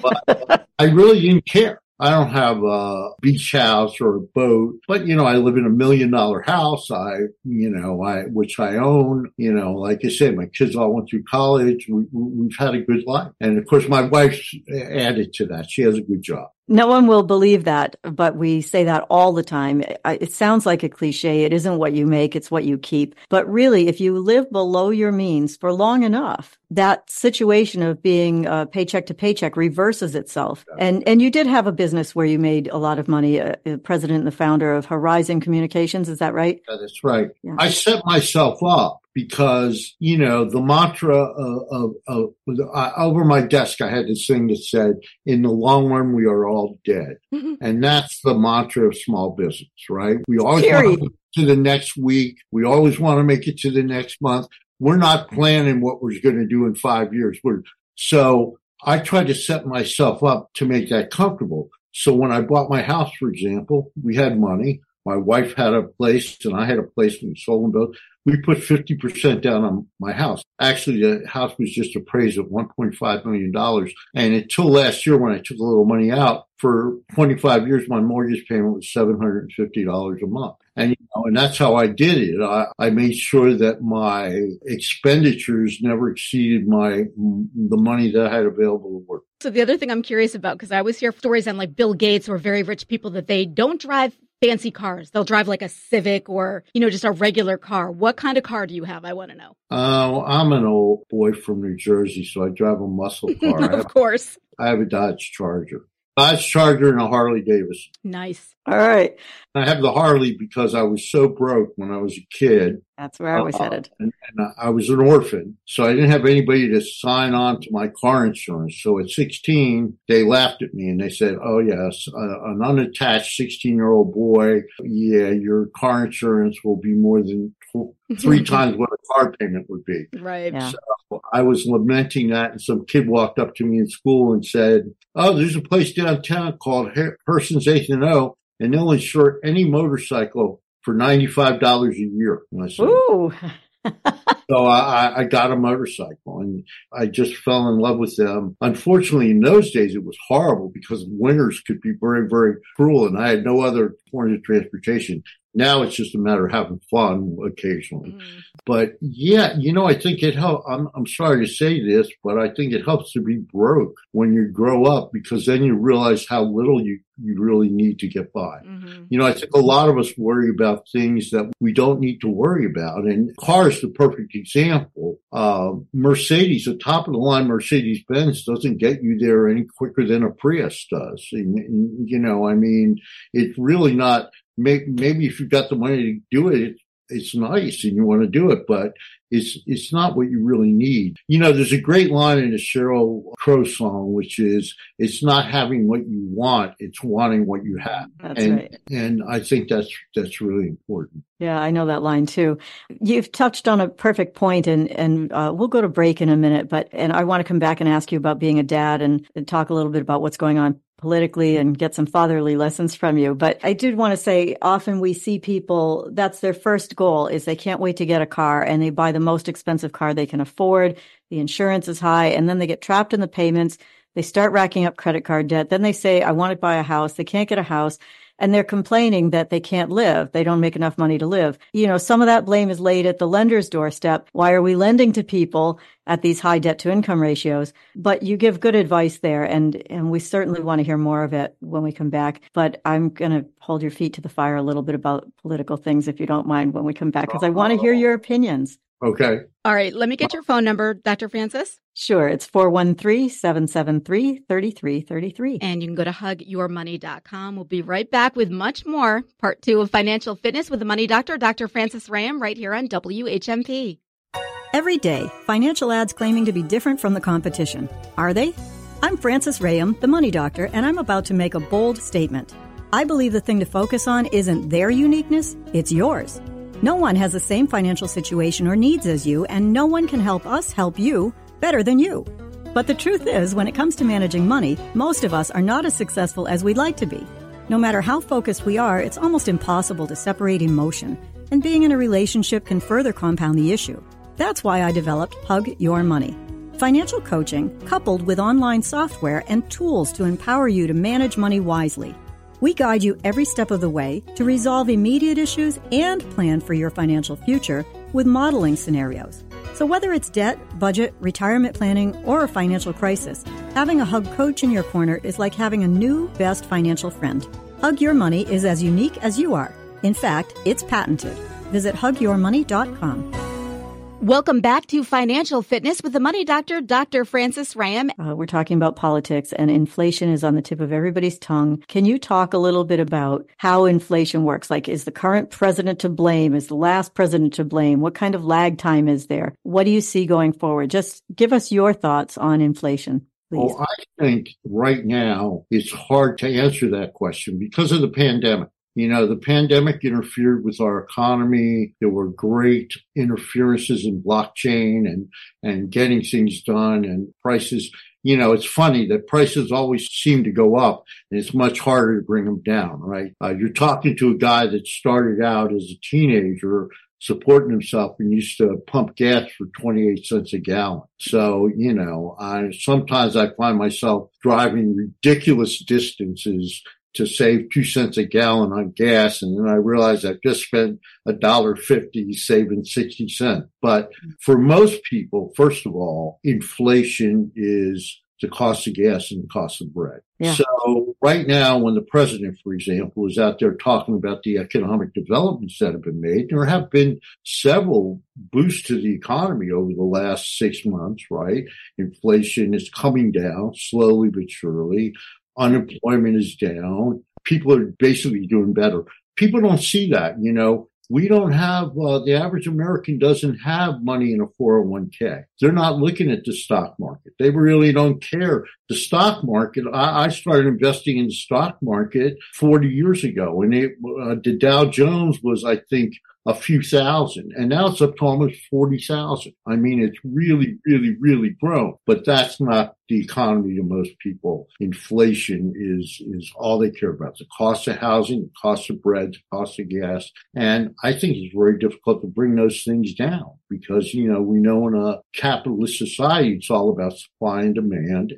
but I really didn't care. I don't have a beach house or a boat, but, you know, I live in a million dollar house. I, you know, I, which I own, you know, like I said, my kids all went through college. We, we've had a good life. And of course, my wife's added to that. She has a good job. No one will believe that, but we say that all the time. It sounds like a cliche. It isn't what you make, it's what you keep. But really, if you live below your means for long enough, that situation of being uh, paycheck to paycheck reverses itself. And and you did have a business where you made a lot of money, uh, president and the founder of Horizon Communications. Is that right? Yeah, that's right. Yeah. I set myself up because, you know, the mantra of, of, of uh, over my desk, I had this thing that said, in the long run, we are all dead. Mm-hmm. And that's the mantra of small business, right? We always Scary. want to make it to the next week. We always want to make it to the next month. We're not planning what we're going to do in five years. We're, so I tried to set myself up to make that comfortable. So when I bought my house, for example, we had money. My wife had a place and I had a place and we sold them both. We put fifty percent down on my house. Actually, the house was just appraised at one point five million dollars. And until last year, when I took a little money out, for twenty-five years, my mortgage payment was seven hundred fifty dollars a month. And, you know, and that's how I did it. I, I made sure that my expenditures never exceeded my, the money that I had available to work. So the other thing I'm curious about, because I always hear stories on like Bill Gates or very rich people that they don't drive fancy cars. They'll drive like a Civic or, you know, just a regular car. What kind of car do you have? I want to know. Oh, uh, I'm an old boy from New Jersey, so I drive a muscle car. Of I have, course. I have a Dodge Charger. Dodge Charger and a Harley Davidson. Nice. All right. I have the Harley because I was so broke when I was a kid. That's where I was uh, headed. And, and I was an orphan, so I didn't have anybody to sign on to my car insurance. So at sixteen, they laughed at me and they said, oh, yes, uh, an unattached sixteen-year-old boy, yeah, your car insurance will be more than tw- three times what a car payment would be. Right. Yeah. So I was lamenting that, and some kid walked up to me in school and said, oh, there's a place downtown called Herson's eighth and O, and they'll insure any motorcycle for ninety-five dollars a year. And I said, ooh. So I, I got a motorcycle and I just fell in love with them. Unfortunately, in those days, it was horrible because winters could be very, very cruel and I had no other form of transportation. Now it's just a matter of having fun occasionally. Mm. But yeah, you know, I think it helps. I'm, I'm sorry to say this, but I think it helps to be broke when you grow up because then you realize how little you you really need to get by. Mm-hmm. You know, I think a lot of us worry about things that we don't need to worry about. And cars, the perfect example. Uh, Mercedes, the top of the line Mercedes-Benz doesn't get you there any quicker than a Prius does. And, and you know, I mean, it's really not, maybe, maybe if you've got the money to do it, it's, it's nice and you want to do it, but it's, it's not what you really need. You know, there's a great line in the Sheryl Crow song, which is, it's not having what you want, it's wanting what you have. That's and, right. And I think that's, that's really important. Yeah, I know that line too. You've touched on a perfect point, and, and uh, we'll go to break in a minute, but, and I want to come back and ask you about being a dad and, and talk a little bit about what's going on politically and get some fatherly lessons from you. But I did want to say, often we see people, that's their first goal, is they can't wait to get a car, and they buy the most expensive car they can afford. The insurance is high, and then they get trapped in the payments. They start racking up credit card debt. Then they say, I want to buy a house. They can't get a house. And they're complaining that they can't live. They don't make enough money to live. You know, some of that blame is laid at the lender's doorstep. Why are we lending to people at these high debt to income ratios? But you give good advice there. And, and we certainly want to hear more of it when we come back. But I'm going to hold your feet to the fire a little bit about political things, if you don't mind, when we come back, because I want to hear your opinions. Okay. All right. Let me get your phone number, Doctor Francis. Sure. It's four one three, seven seven three, three three three three. And you can go to hug your money dot com. We'll be right back with much more. Part two of Financial Fitness with the Money Doctor, Doctor Francis Ram, right here on W H M P. Every day, financial ads claiming to be different from the competition. Are they? I'm Francis Rayam, the Money Doctor, and I'm about to make a bold statement. I believe the thing to focus on isn't their uniqueness, it's yours. No one has the same financial situation or needs as you, and no one can help us help you better than you. But the truth is, when it comes to managing money, most of us are not as successful as we'd like to be. No matter how focused we are, it's almost impossible to separate emotion, and being in a relationship can further compound the issue. That's why I developed Hug Your Money. Financial coaching coupled with online software and tools to empower you to manage money wisely. We guide you every step of the way to resolve immediate issues and plan for your financial future with modeling scenarios. So whether it's debt, budget, retirement planning, or a financial crisis, having a Hug coach in your corner is like having a new best financial friend. Hug Your Money is as unique as you are. In fact, it's patented. Visit hug your money dot com. Welcome back to Financial Fitness with the Money Doctor, Doctor Francis Ram. Uh, we're talking about politics, and inflation is on the tip of everybody's tongue. Can you talk a little bit about how inflation works? Like, is the current president to blame? Is the last president to blame? What kind of lag time is there? What do you see going forward? Just give us your thoughts on inflation, please. Well, I think right now it's hard to answer that question because of the pandemic. You know, the pandemic interfered with our economy. There were great interferences in blockchain and, and getting things done and prices. You know, it's funny that prices always seem to go up and it's much harder to bring them down, right? Uh, you're talking to a guy that started out as a teenager supporting himself and used to pump gas for twenty-eight cents a gallon. So, you know, I, sometimes I find myself driving ridiculous distances to save two cents a gallon on gas. And then I realized I've just spent a dollar fifty saving sixty cents. But for most people, first of all, inflation is the cost of gas and the cost of bread. Yeah. So right now, when the president, for example, is out there talking about the economic developments that have been made, there have been several boosts to the economy over the last six months, right? Inflation is coming down slowly but surely. Unemployment is down. People are basically doing better. People don't see that. You know, we don't have, uh, the average American doesn't have money in a four oh one k. They're not looking at the stock market. They really don't care. The stock market, I, I started investing in the stock market forty years ago, and it, uh, the Dow Jones was, I think, a few thousand, and now it's up to almost forty thousand. I mean, it's really, really, really grown, but that's not the economy to most people. Inflation is, is all they care about. The cost of housing, the cost of bread, the cost of gas. And I think it's very difficult to bring those things down because, you know, we know in a capitalist society, it's all about supply and demand. And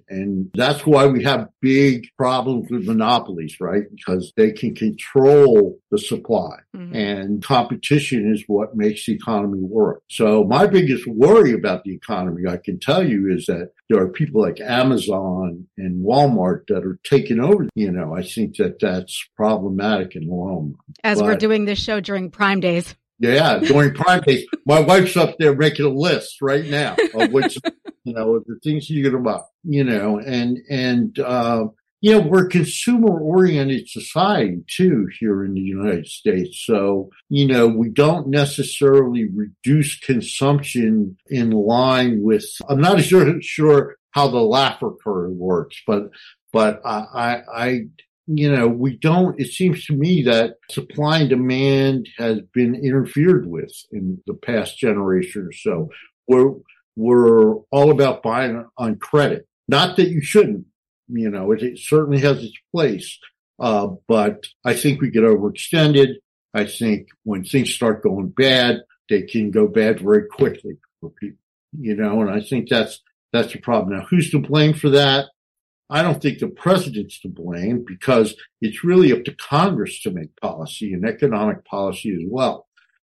And that's why we have big problems with monopolies, right? Because they can control the supply. Mm-hmm. And competition is what makes the economy work. So my biggest worry about the economy, I can tell you, is that there are people like Amazon and Walmart that are taking over. You know, I think that that's problematic in the long run. As but, we're doing this show during Prime Days. Yeah, during Prime Days. My wife's up there making a list right now of which, you know, of the things you're going to buy, you know, and, and, uh, you know, we're a consumer-oriented society, too, here in the United States. So, you know, we don't necessarily reduce consumption in line with, I'm not sure, sure how the Laffer curve works, but, but I, I, I, you know, we don't, it seems to me that supply and demand has been interfered with in the past generation or so. We're, we're all about buying on credit. Not that you shouldn't. You know, it, it certainly has its place. Uh, but I think we get overextended. I think when things start going bad, they can go bad very quickly for people, you know, and I think that's, that's a problem. Now, who's to blame for that? I don't think the president's to blame because it's really up to Congress to make policy and economic policy as well.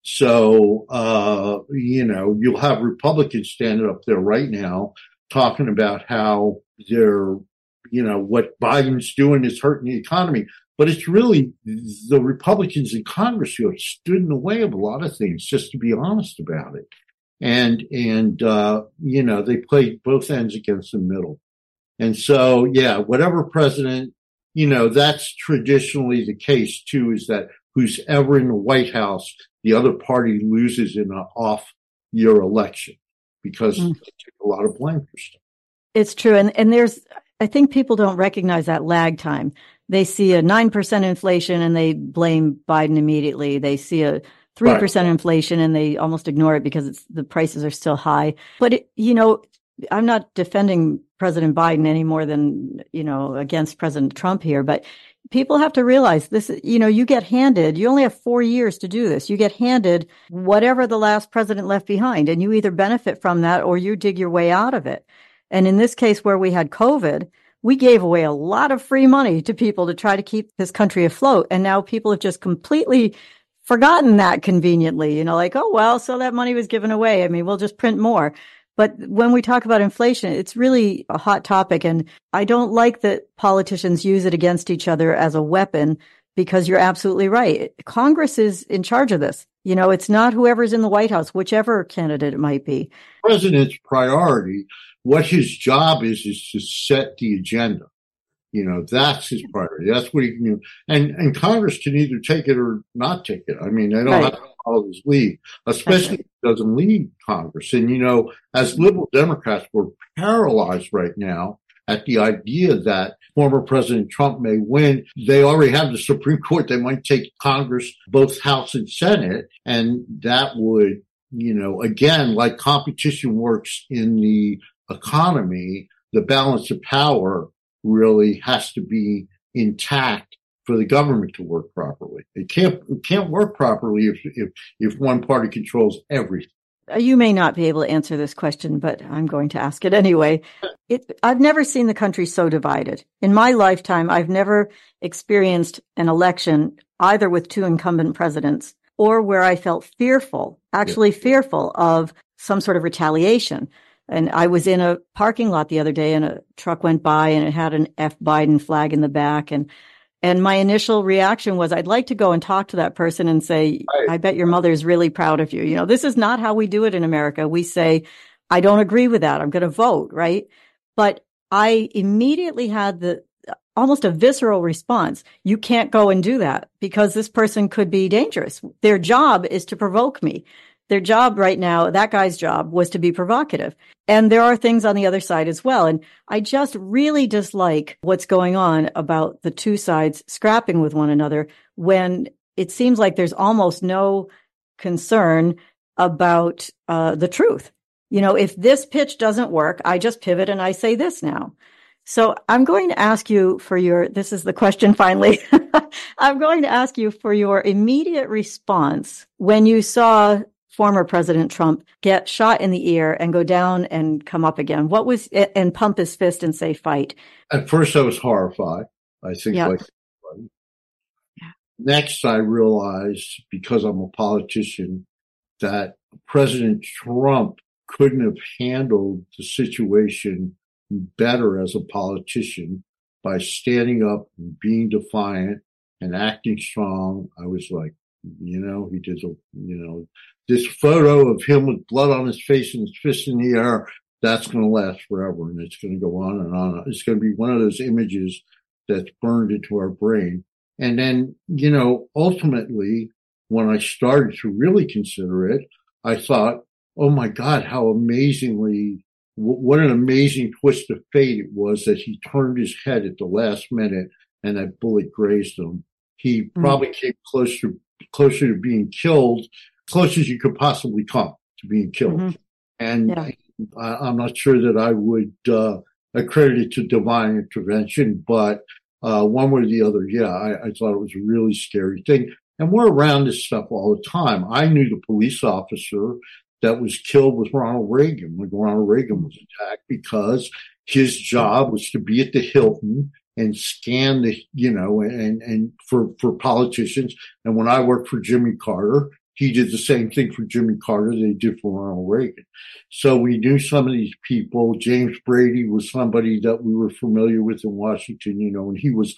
So, uh, you know, you'll have Republicans standing up there right now talking about how they're, you know, what Biden's doing is hurting the economy. But it's really the Republicans in Congress who have stood in the way of a lot of things, just to be honest about it. And, and, uh, you know, they play both ends against the middle. And so, yeah, whatever president, you know, that's traditionally the case too, is that who's ever in the White House, the other party loses in an off year election because mm. they take a lot of blame for stuff. It's true. And, and there's, I think people don't recognize that lag time. They see a nine percent inflation and they blame Biden immediately. They see a three percent right. inflation and they almost ignore it because it's, the prices are still high. But, it, you know, I'm not defending President Biden any more than, you know, against President Trump here, but people have to realize this, you know, you get handed, you only have four years to do this. You get handed whatever the last president left behind, and you either benefit from that or you dig your way out of it. And in this case where we had COVID, we gave away a lot of free money to people to try to keep this country afloat. And now people have just completely forgotten that conveniently, you know, like, oh, well, so that money was given away. I mean, we'll just print more. But when we talk about inflation, it's really a hot topic. And I don't like that politicians use it against each other as a weapon, because you're absolutely right. Congress is in charge of this. You know, it's not whoever's in the White House, whichever candidate it might be. President's priority, what his job is, is to set the agenda. You know, that's his priority. That's what he can do. And, and Congress can either take it or not take it. I mean, they don't right. have to follow his lead, especially if he doesn't lead Congress. And, you know, as liberal Democrats, we're paralyzed right now at the idea that former President Trump may win. They already have the Supreme Court. They might take Congress, both House and Senate. And that would, you know, again, like competition works in the economy, the balance of power really has to be intact for the government to work properly. It can't, it can't work properly if, if, if one party controls everything. You may not be able to answer this question, but I'm going to ask it anyway. It, I've never seen the country so divided. In my lifetime, I've never experienced an election either with two incumbent presidents or where I felt fearful, actually yeah. fearful of some sort of retaliation. And I was in a parking lot the other day and a truck went by and it had an F Biden flag in the back. And, and my initial reaction was, I'd like to go and talk to that person and say, right. I bet your mother's really proud of you. You know, this is not how we do it in America. We say, I don't agree with that. I'm going to vote. Right. But I immediately had the almost a visceral response. You can't go and do that because this person could be dangerous. Their job is to provoke me. Their job right now, that guy's job was to be provocative. And there are things on the other side as well. And I just really dislike what's going on about the two sides scrapping with one another when it seems like there's almost no concern about uh, the truth. You know, if this pitch doesn't work, I just pivot and I say this now. So I'm going to ask you for your, this is the question finally. I'm going to ask you for your immediate response when you saw former President Trump get shot in the ear and go down and come up again? What was, and pump his fist and say, fight? At first I was horrified. I think yeah. like yeah. Next I realized, because I'm a politician, that President Trump couldn't have handled the situation better as a politician by standing up and being defiant and acting strong. I was like, you know, he did a, you know, this photo of him with blood on his face and his fist in the air, that's going to last forever, and it's going to go on and on. It's going to be one of those images that's burned into our brain. And then, you know, ultimately, when I started to really consider it, I thought, oh my God, how amazingly, what an amazing twist of fate it was that he turned his head at the last minute and that bullet grazed him. He probably mm. came closer, closer to being killed, close as you could possibly come to being killed. Mm-hmm. And yeah. I, I'm not sure that I would uh, accredit it to divine intervention, but uh, one way or the other, yeah, I, I thought it was a really scary thing. And we're around this stuff all the time. I knew the police officer that was killed with Ronald Reagan when Ronald Reagan was attacked, because his job was to be at the Hilton and scan the, you know, and, and for, for politicians. And when I worked for Jimmy Carter, he did the same thing for Jimmy Carter they did for Ronald Reagan. So we knew some of these people. James Brady was somebody that we were familiar with in Washington, you know, and he was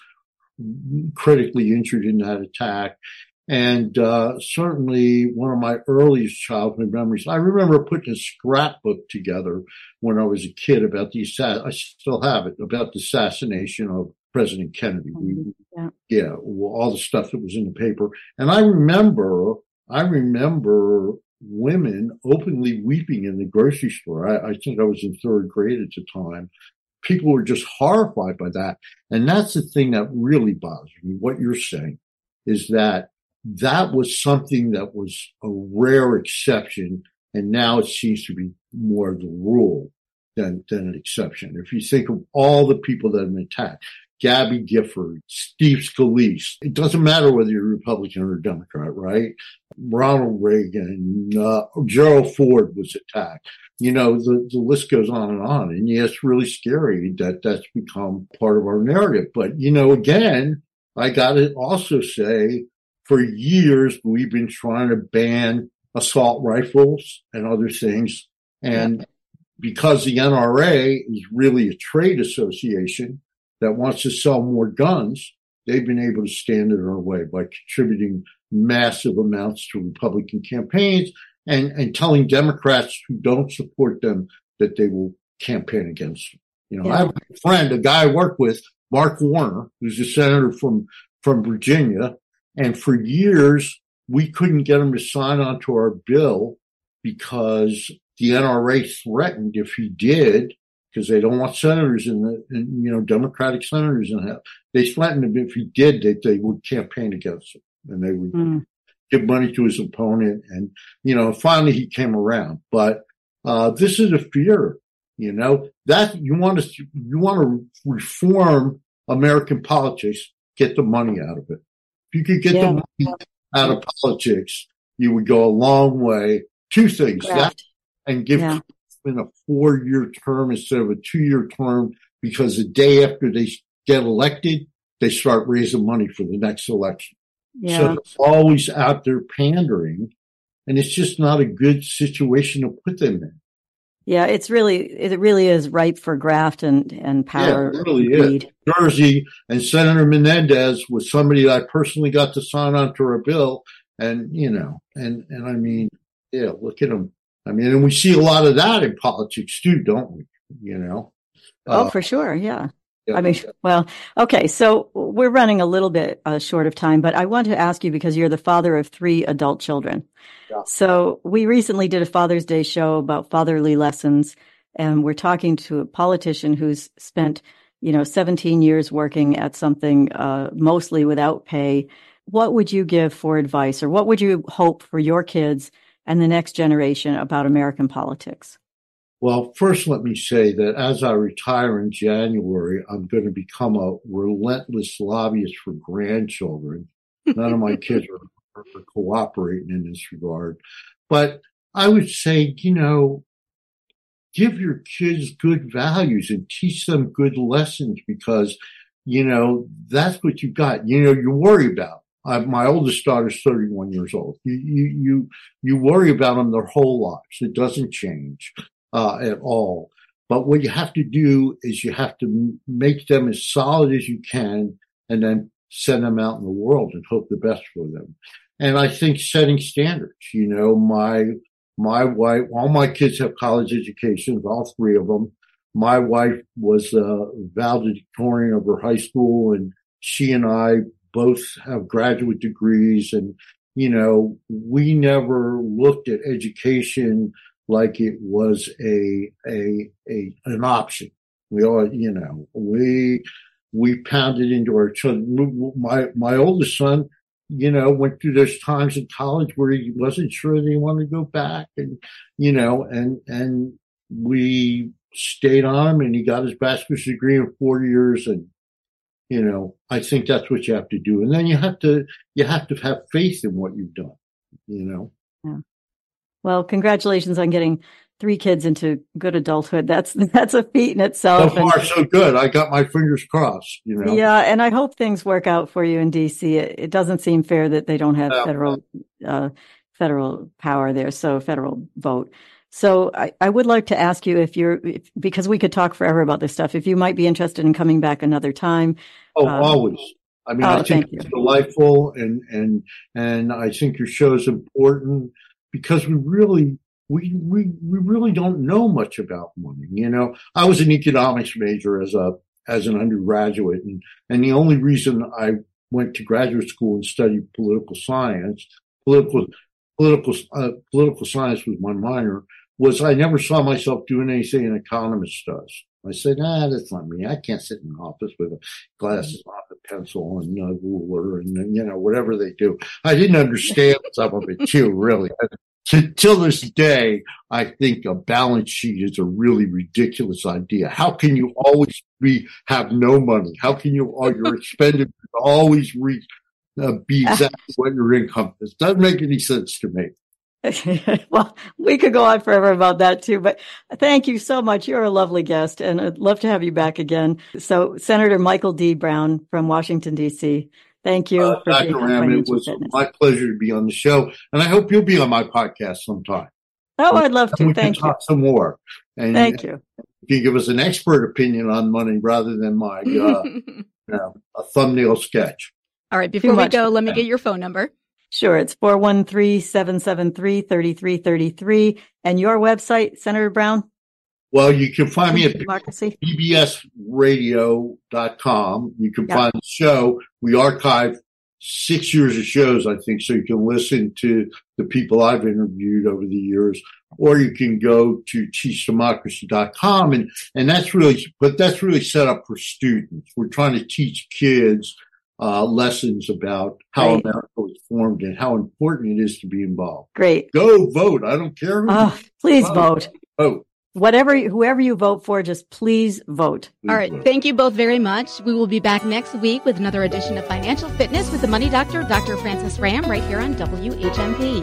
critically injured in that attack. And uh certainly one of my earliest childhood memories, I remember putting a scrapbook together when I was a kid about the assass- I still have it, about the assassination of President Kennedy. We, yeah, yeah all the stuff that was in the paper. And I remember, I remember women openly weeping in the grocery store. I, I think I was in third grade at the time. People were just horrified by that. And that's the thing that really bothers me. What you're saying is that that was something that was a rare exception, and now it seems to be more the rule than, than an exception. If you think of all the people that have been attacked, Gabby Gifford, Steve Scalise, it doesn't matter whether you're Republican or Democrat, right? Ronald Reagan, uh, Gerald Ford was attacked. You know, the, the list goes on and on. And yeah, it's really scary that that's become part of our narrative. But, you know, again, I got to also say, for years, we've been trying to ban assault rifles and other things. And yeah. because the N R A is really a trade association that wants to sell more guns, they've been able to stand in our way by contributing massive amounts to Republican campaigns and, and telling Democrats who don't support them that they will campaign against them. You know, yeah. I have a friend, a guy I work with, Mark Warner, who's a senator from, from Virginia. And for years, we couldn't get him to sign on to our bill because the N R A threatened if he did, because they don't want senators in the, in, you know, Democratic senators in that. They threatened him if he did that they would campaign against him and they would mm. give money to his opponent. And, you know, finally he came around. But, uh, this is a fear, you know, that you want to, you want to reform American politics, get the money out of it. If you could get yeah. the money out of politics, you would go a long way. Two things, Correct. that and give yeah. in a four-year term instead of a two-year term, because the day after they get elected, they start raising money for the next election. Yeah. So it's always out there pandering, and it's just not a good situation to put them in. Yeah, it's really, it really is ripe for graft and, and power. Yeah, it really is. Jersey and Senator Menendez was somebody that I personally got to sign on to our bill. And, you know, and, and I mean, yeah, look at them. I mean, and we see a lot of that in politics too, don't we? You know? Oh, uh, for sure. Yeah. yeah. I mean, well, okay. So we're running a little bit uh, short of time, but I want to ask you, because you're the father of three adult children. Yeah. So we recently did a Father's Day show about fatherly lessons, and we're talking to a politician who's spent, you know, seventeen years working at something, uh, mostly without pay. What would you give for advice, or what would you hope for your kids and the next generation about American politics? Well, first, let me say that as I retire in January, I'm going to become a relentless lobbyist for grandchildren. None of my kids are, are cooperating in this regard. But I would say, you know, give your kids good values and teach them good lessons because, you know, that's what you got. You know, you worry about. I, my oldest daughter's thirty-one years old. You, you, you, you worry about them their whole lives. It doesn't change, uh, at all. But what you have to do is you have to make them as solid as you can and then send them out in the world and hope the best for them. And I think setting standards, you know, my, my wife, all my kids have college educations, all three of them. My wife was a valedictorian of her high school, and she and I both have graduate degrees. And, you know, we never looked at education like it was a, a, a, an option. We all, you know, we, we pounded into our children. My, my oldest son, you know, went through those times in college where he wasn't sure that he wanted to go back, and, you know, and, and we stayed on him, and he got his bachelor's degree in four years. And, you know, I think that's what you have to do. And then you have to, you have to have faith in what you've done, you know? Yeah. Well, congratulations on getting three kids into good adulthood. That's, that's a feat in itself. So far, and, so good. I got my fingers crossed, you know? Yeah. And I hope things work out for you in D C. It, it doesn't seem fair that they don't have no. federal, uh, federal power there. So federal vote. So I, I would like to ask you if you're, if, because we could talk forever about this stuff, if you might be interested in coming back another time. Oh, um, always. I mean, oh, I think it's delightful, and, and, and I think your show is important because we really, we, we, we really don't know much about money. You know, I was an economics major as a, as an undergraduate, and, and the only reason I went to graduate school and studied political science, political, political, uh, political science was my minor, was I never saw myself doing anything an economist does. I said, nah, that's not me. I can't sit in an office with a glasses on, a pencil, and a ruler, and, you know, whatever they do. I didn't understand some of it too, really. Till this day, I think a balance sheet is a really ridiculous idea. How can you always be, have no money? How can you, all your expenditures always reach, uh, be exactly what your income is? Doesn't make any sense to me. Well, we could go on forever about that too, but thank you so much. You're a lovely guest, and I'd love to have you back again. So, Senator Michael D. Brown from Washington, D C, thank you. Uh, for Doctor being on Ram, it was Fitness. My pleasure to be on the show, and I hope you'll be on my podcast sometime. Oh, I'd love to. We Thank can you. Talk some more. And thank you. If you give us an expert opinion on money rather than my uh, you know, a thumbnail sketch. All right, before we go, let me get your phone number. Sure. It's four one three, seven seven three, three three three three. And your website, Senator Brown? Well, you can find me at Democracy. B B S radio dot com. You can yep. find the show. We archive six years of shows, I think, so you can listen to the people I've interviewed over the years. Or you can go to teach democracy dot com. And, and that's really, but that's really set up for students. We're trying to teach kids Uh, lessons about how Great. America was formed and how important it is to be involved. Great. Go vote. I don't care who. Oh, please vote. vote. Vote. Whatever, whoever you vote for, just please vote. Please All right. vote. Thank you both very much. We will be back next week with another edition of Financial Fitness with the Money Doctor, Doctor Francis Ram, right here on W H M P.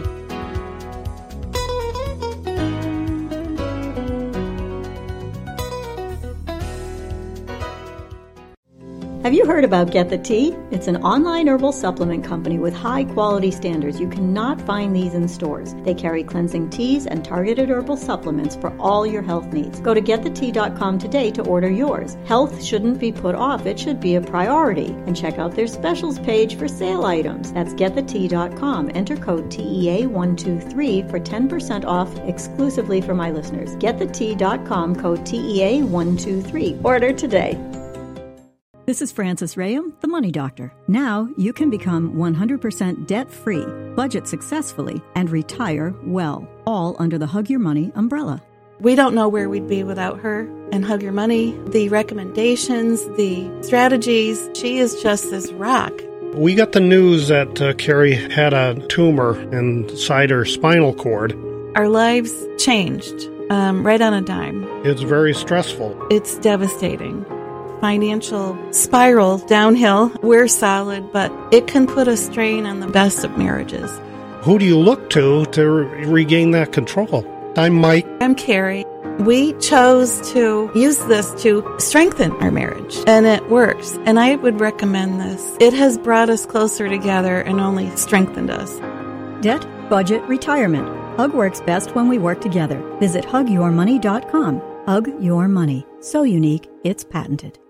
Have you heard about Get the Tea? It's an online herbal supplement company with high quality standards. You cannot find these in stores. They carry cleansing teas and targeted herbal supplements for all your health needs. Go to get the tea dot com today to order yours. Health shouldn't be put off. It should be a priority. And check out their specials page for sale items. That's get the tea dot com. Enter code T E A one two three for ten percent off exclusively for my listeners. get the tea dot com, code T E A one two three. Order today. This is Francis Rayam, the Money Doctor. Now you can become one hundred percent debt-free, budget successfully, and retire well, all under the Hug Your Money umbrella. We don't know where we'd be without her and Hug Your Money, the recommendations, the strategies. She is just this rock. We got the news that uh, Carrie had a tumor inside her spinal cord. Our lives changed um, right on a dime. It's very stressful. It's devastating. Financial spiral downhill. We're solid, but it can put a strain on the best of marriages. Who do you look to to regain that control? I'm Mike. I'm Carrie. We chose to use this to strengthen our marriage, and it works. And I would recommend this. It has brought us closer together and only strengthened us. Debt, budget, retirement. Hug works best when we work together. Visit hug your money dot com. Hug Your Money. So unique, it's patented.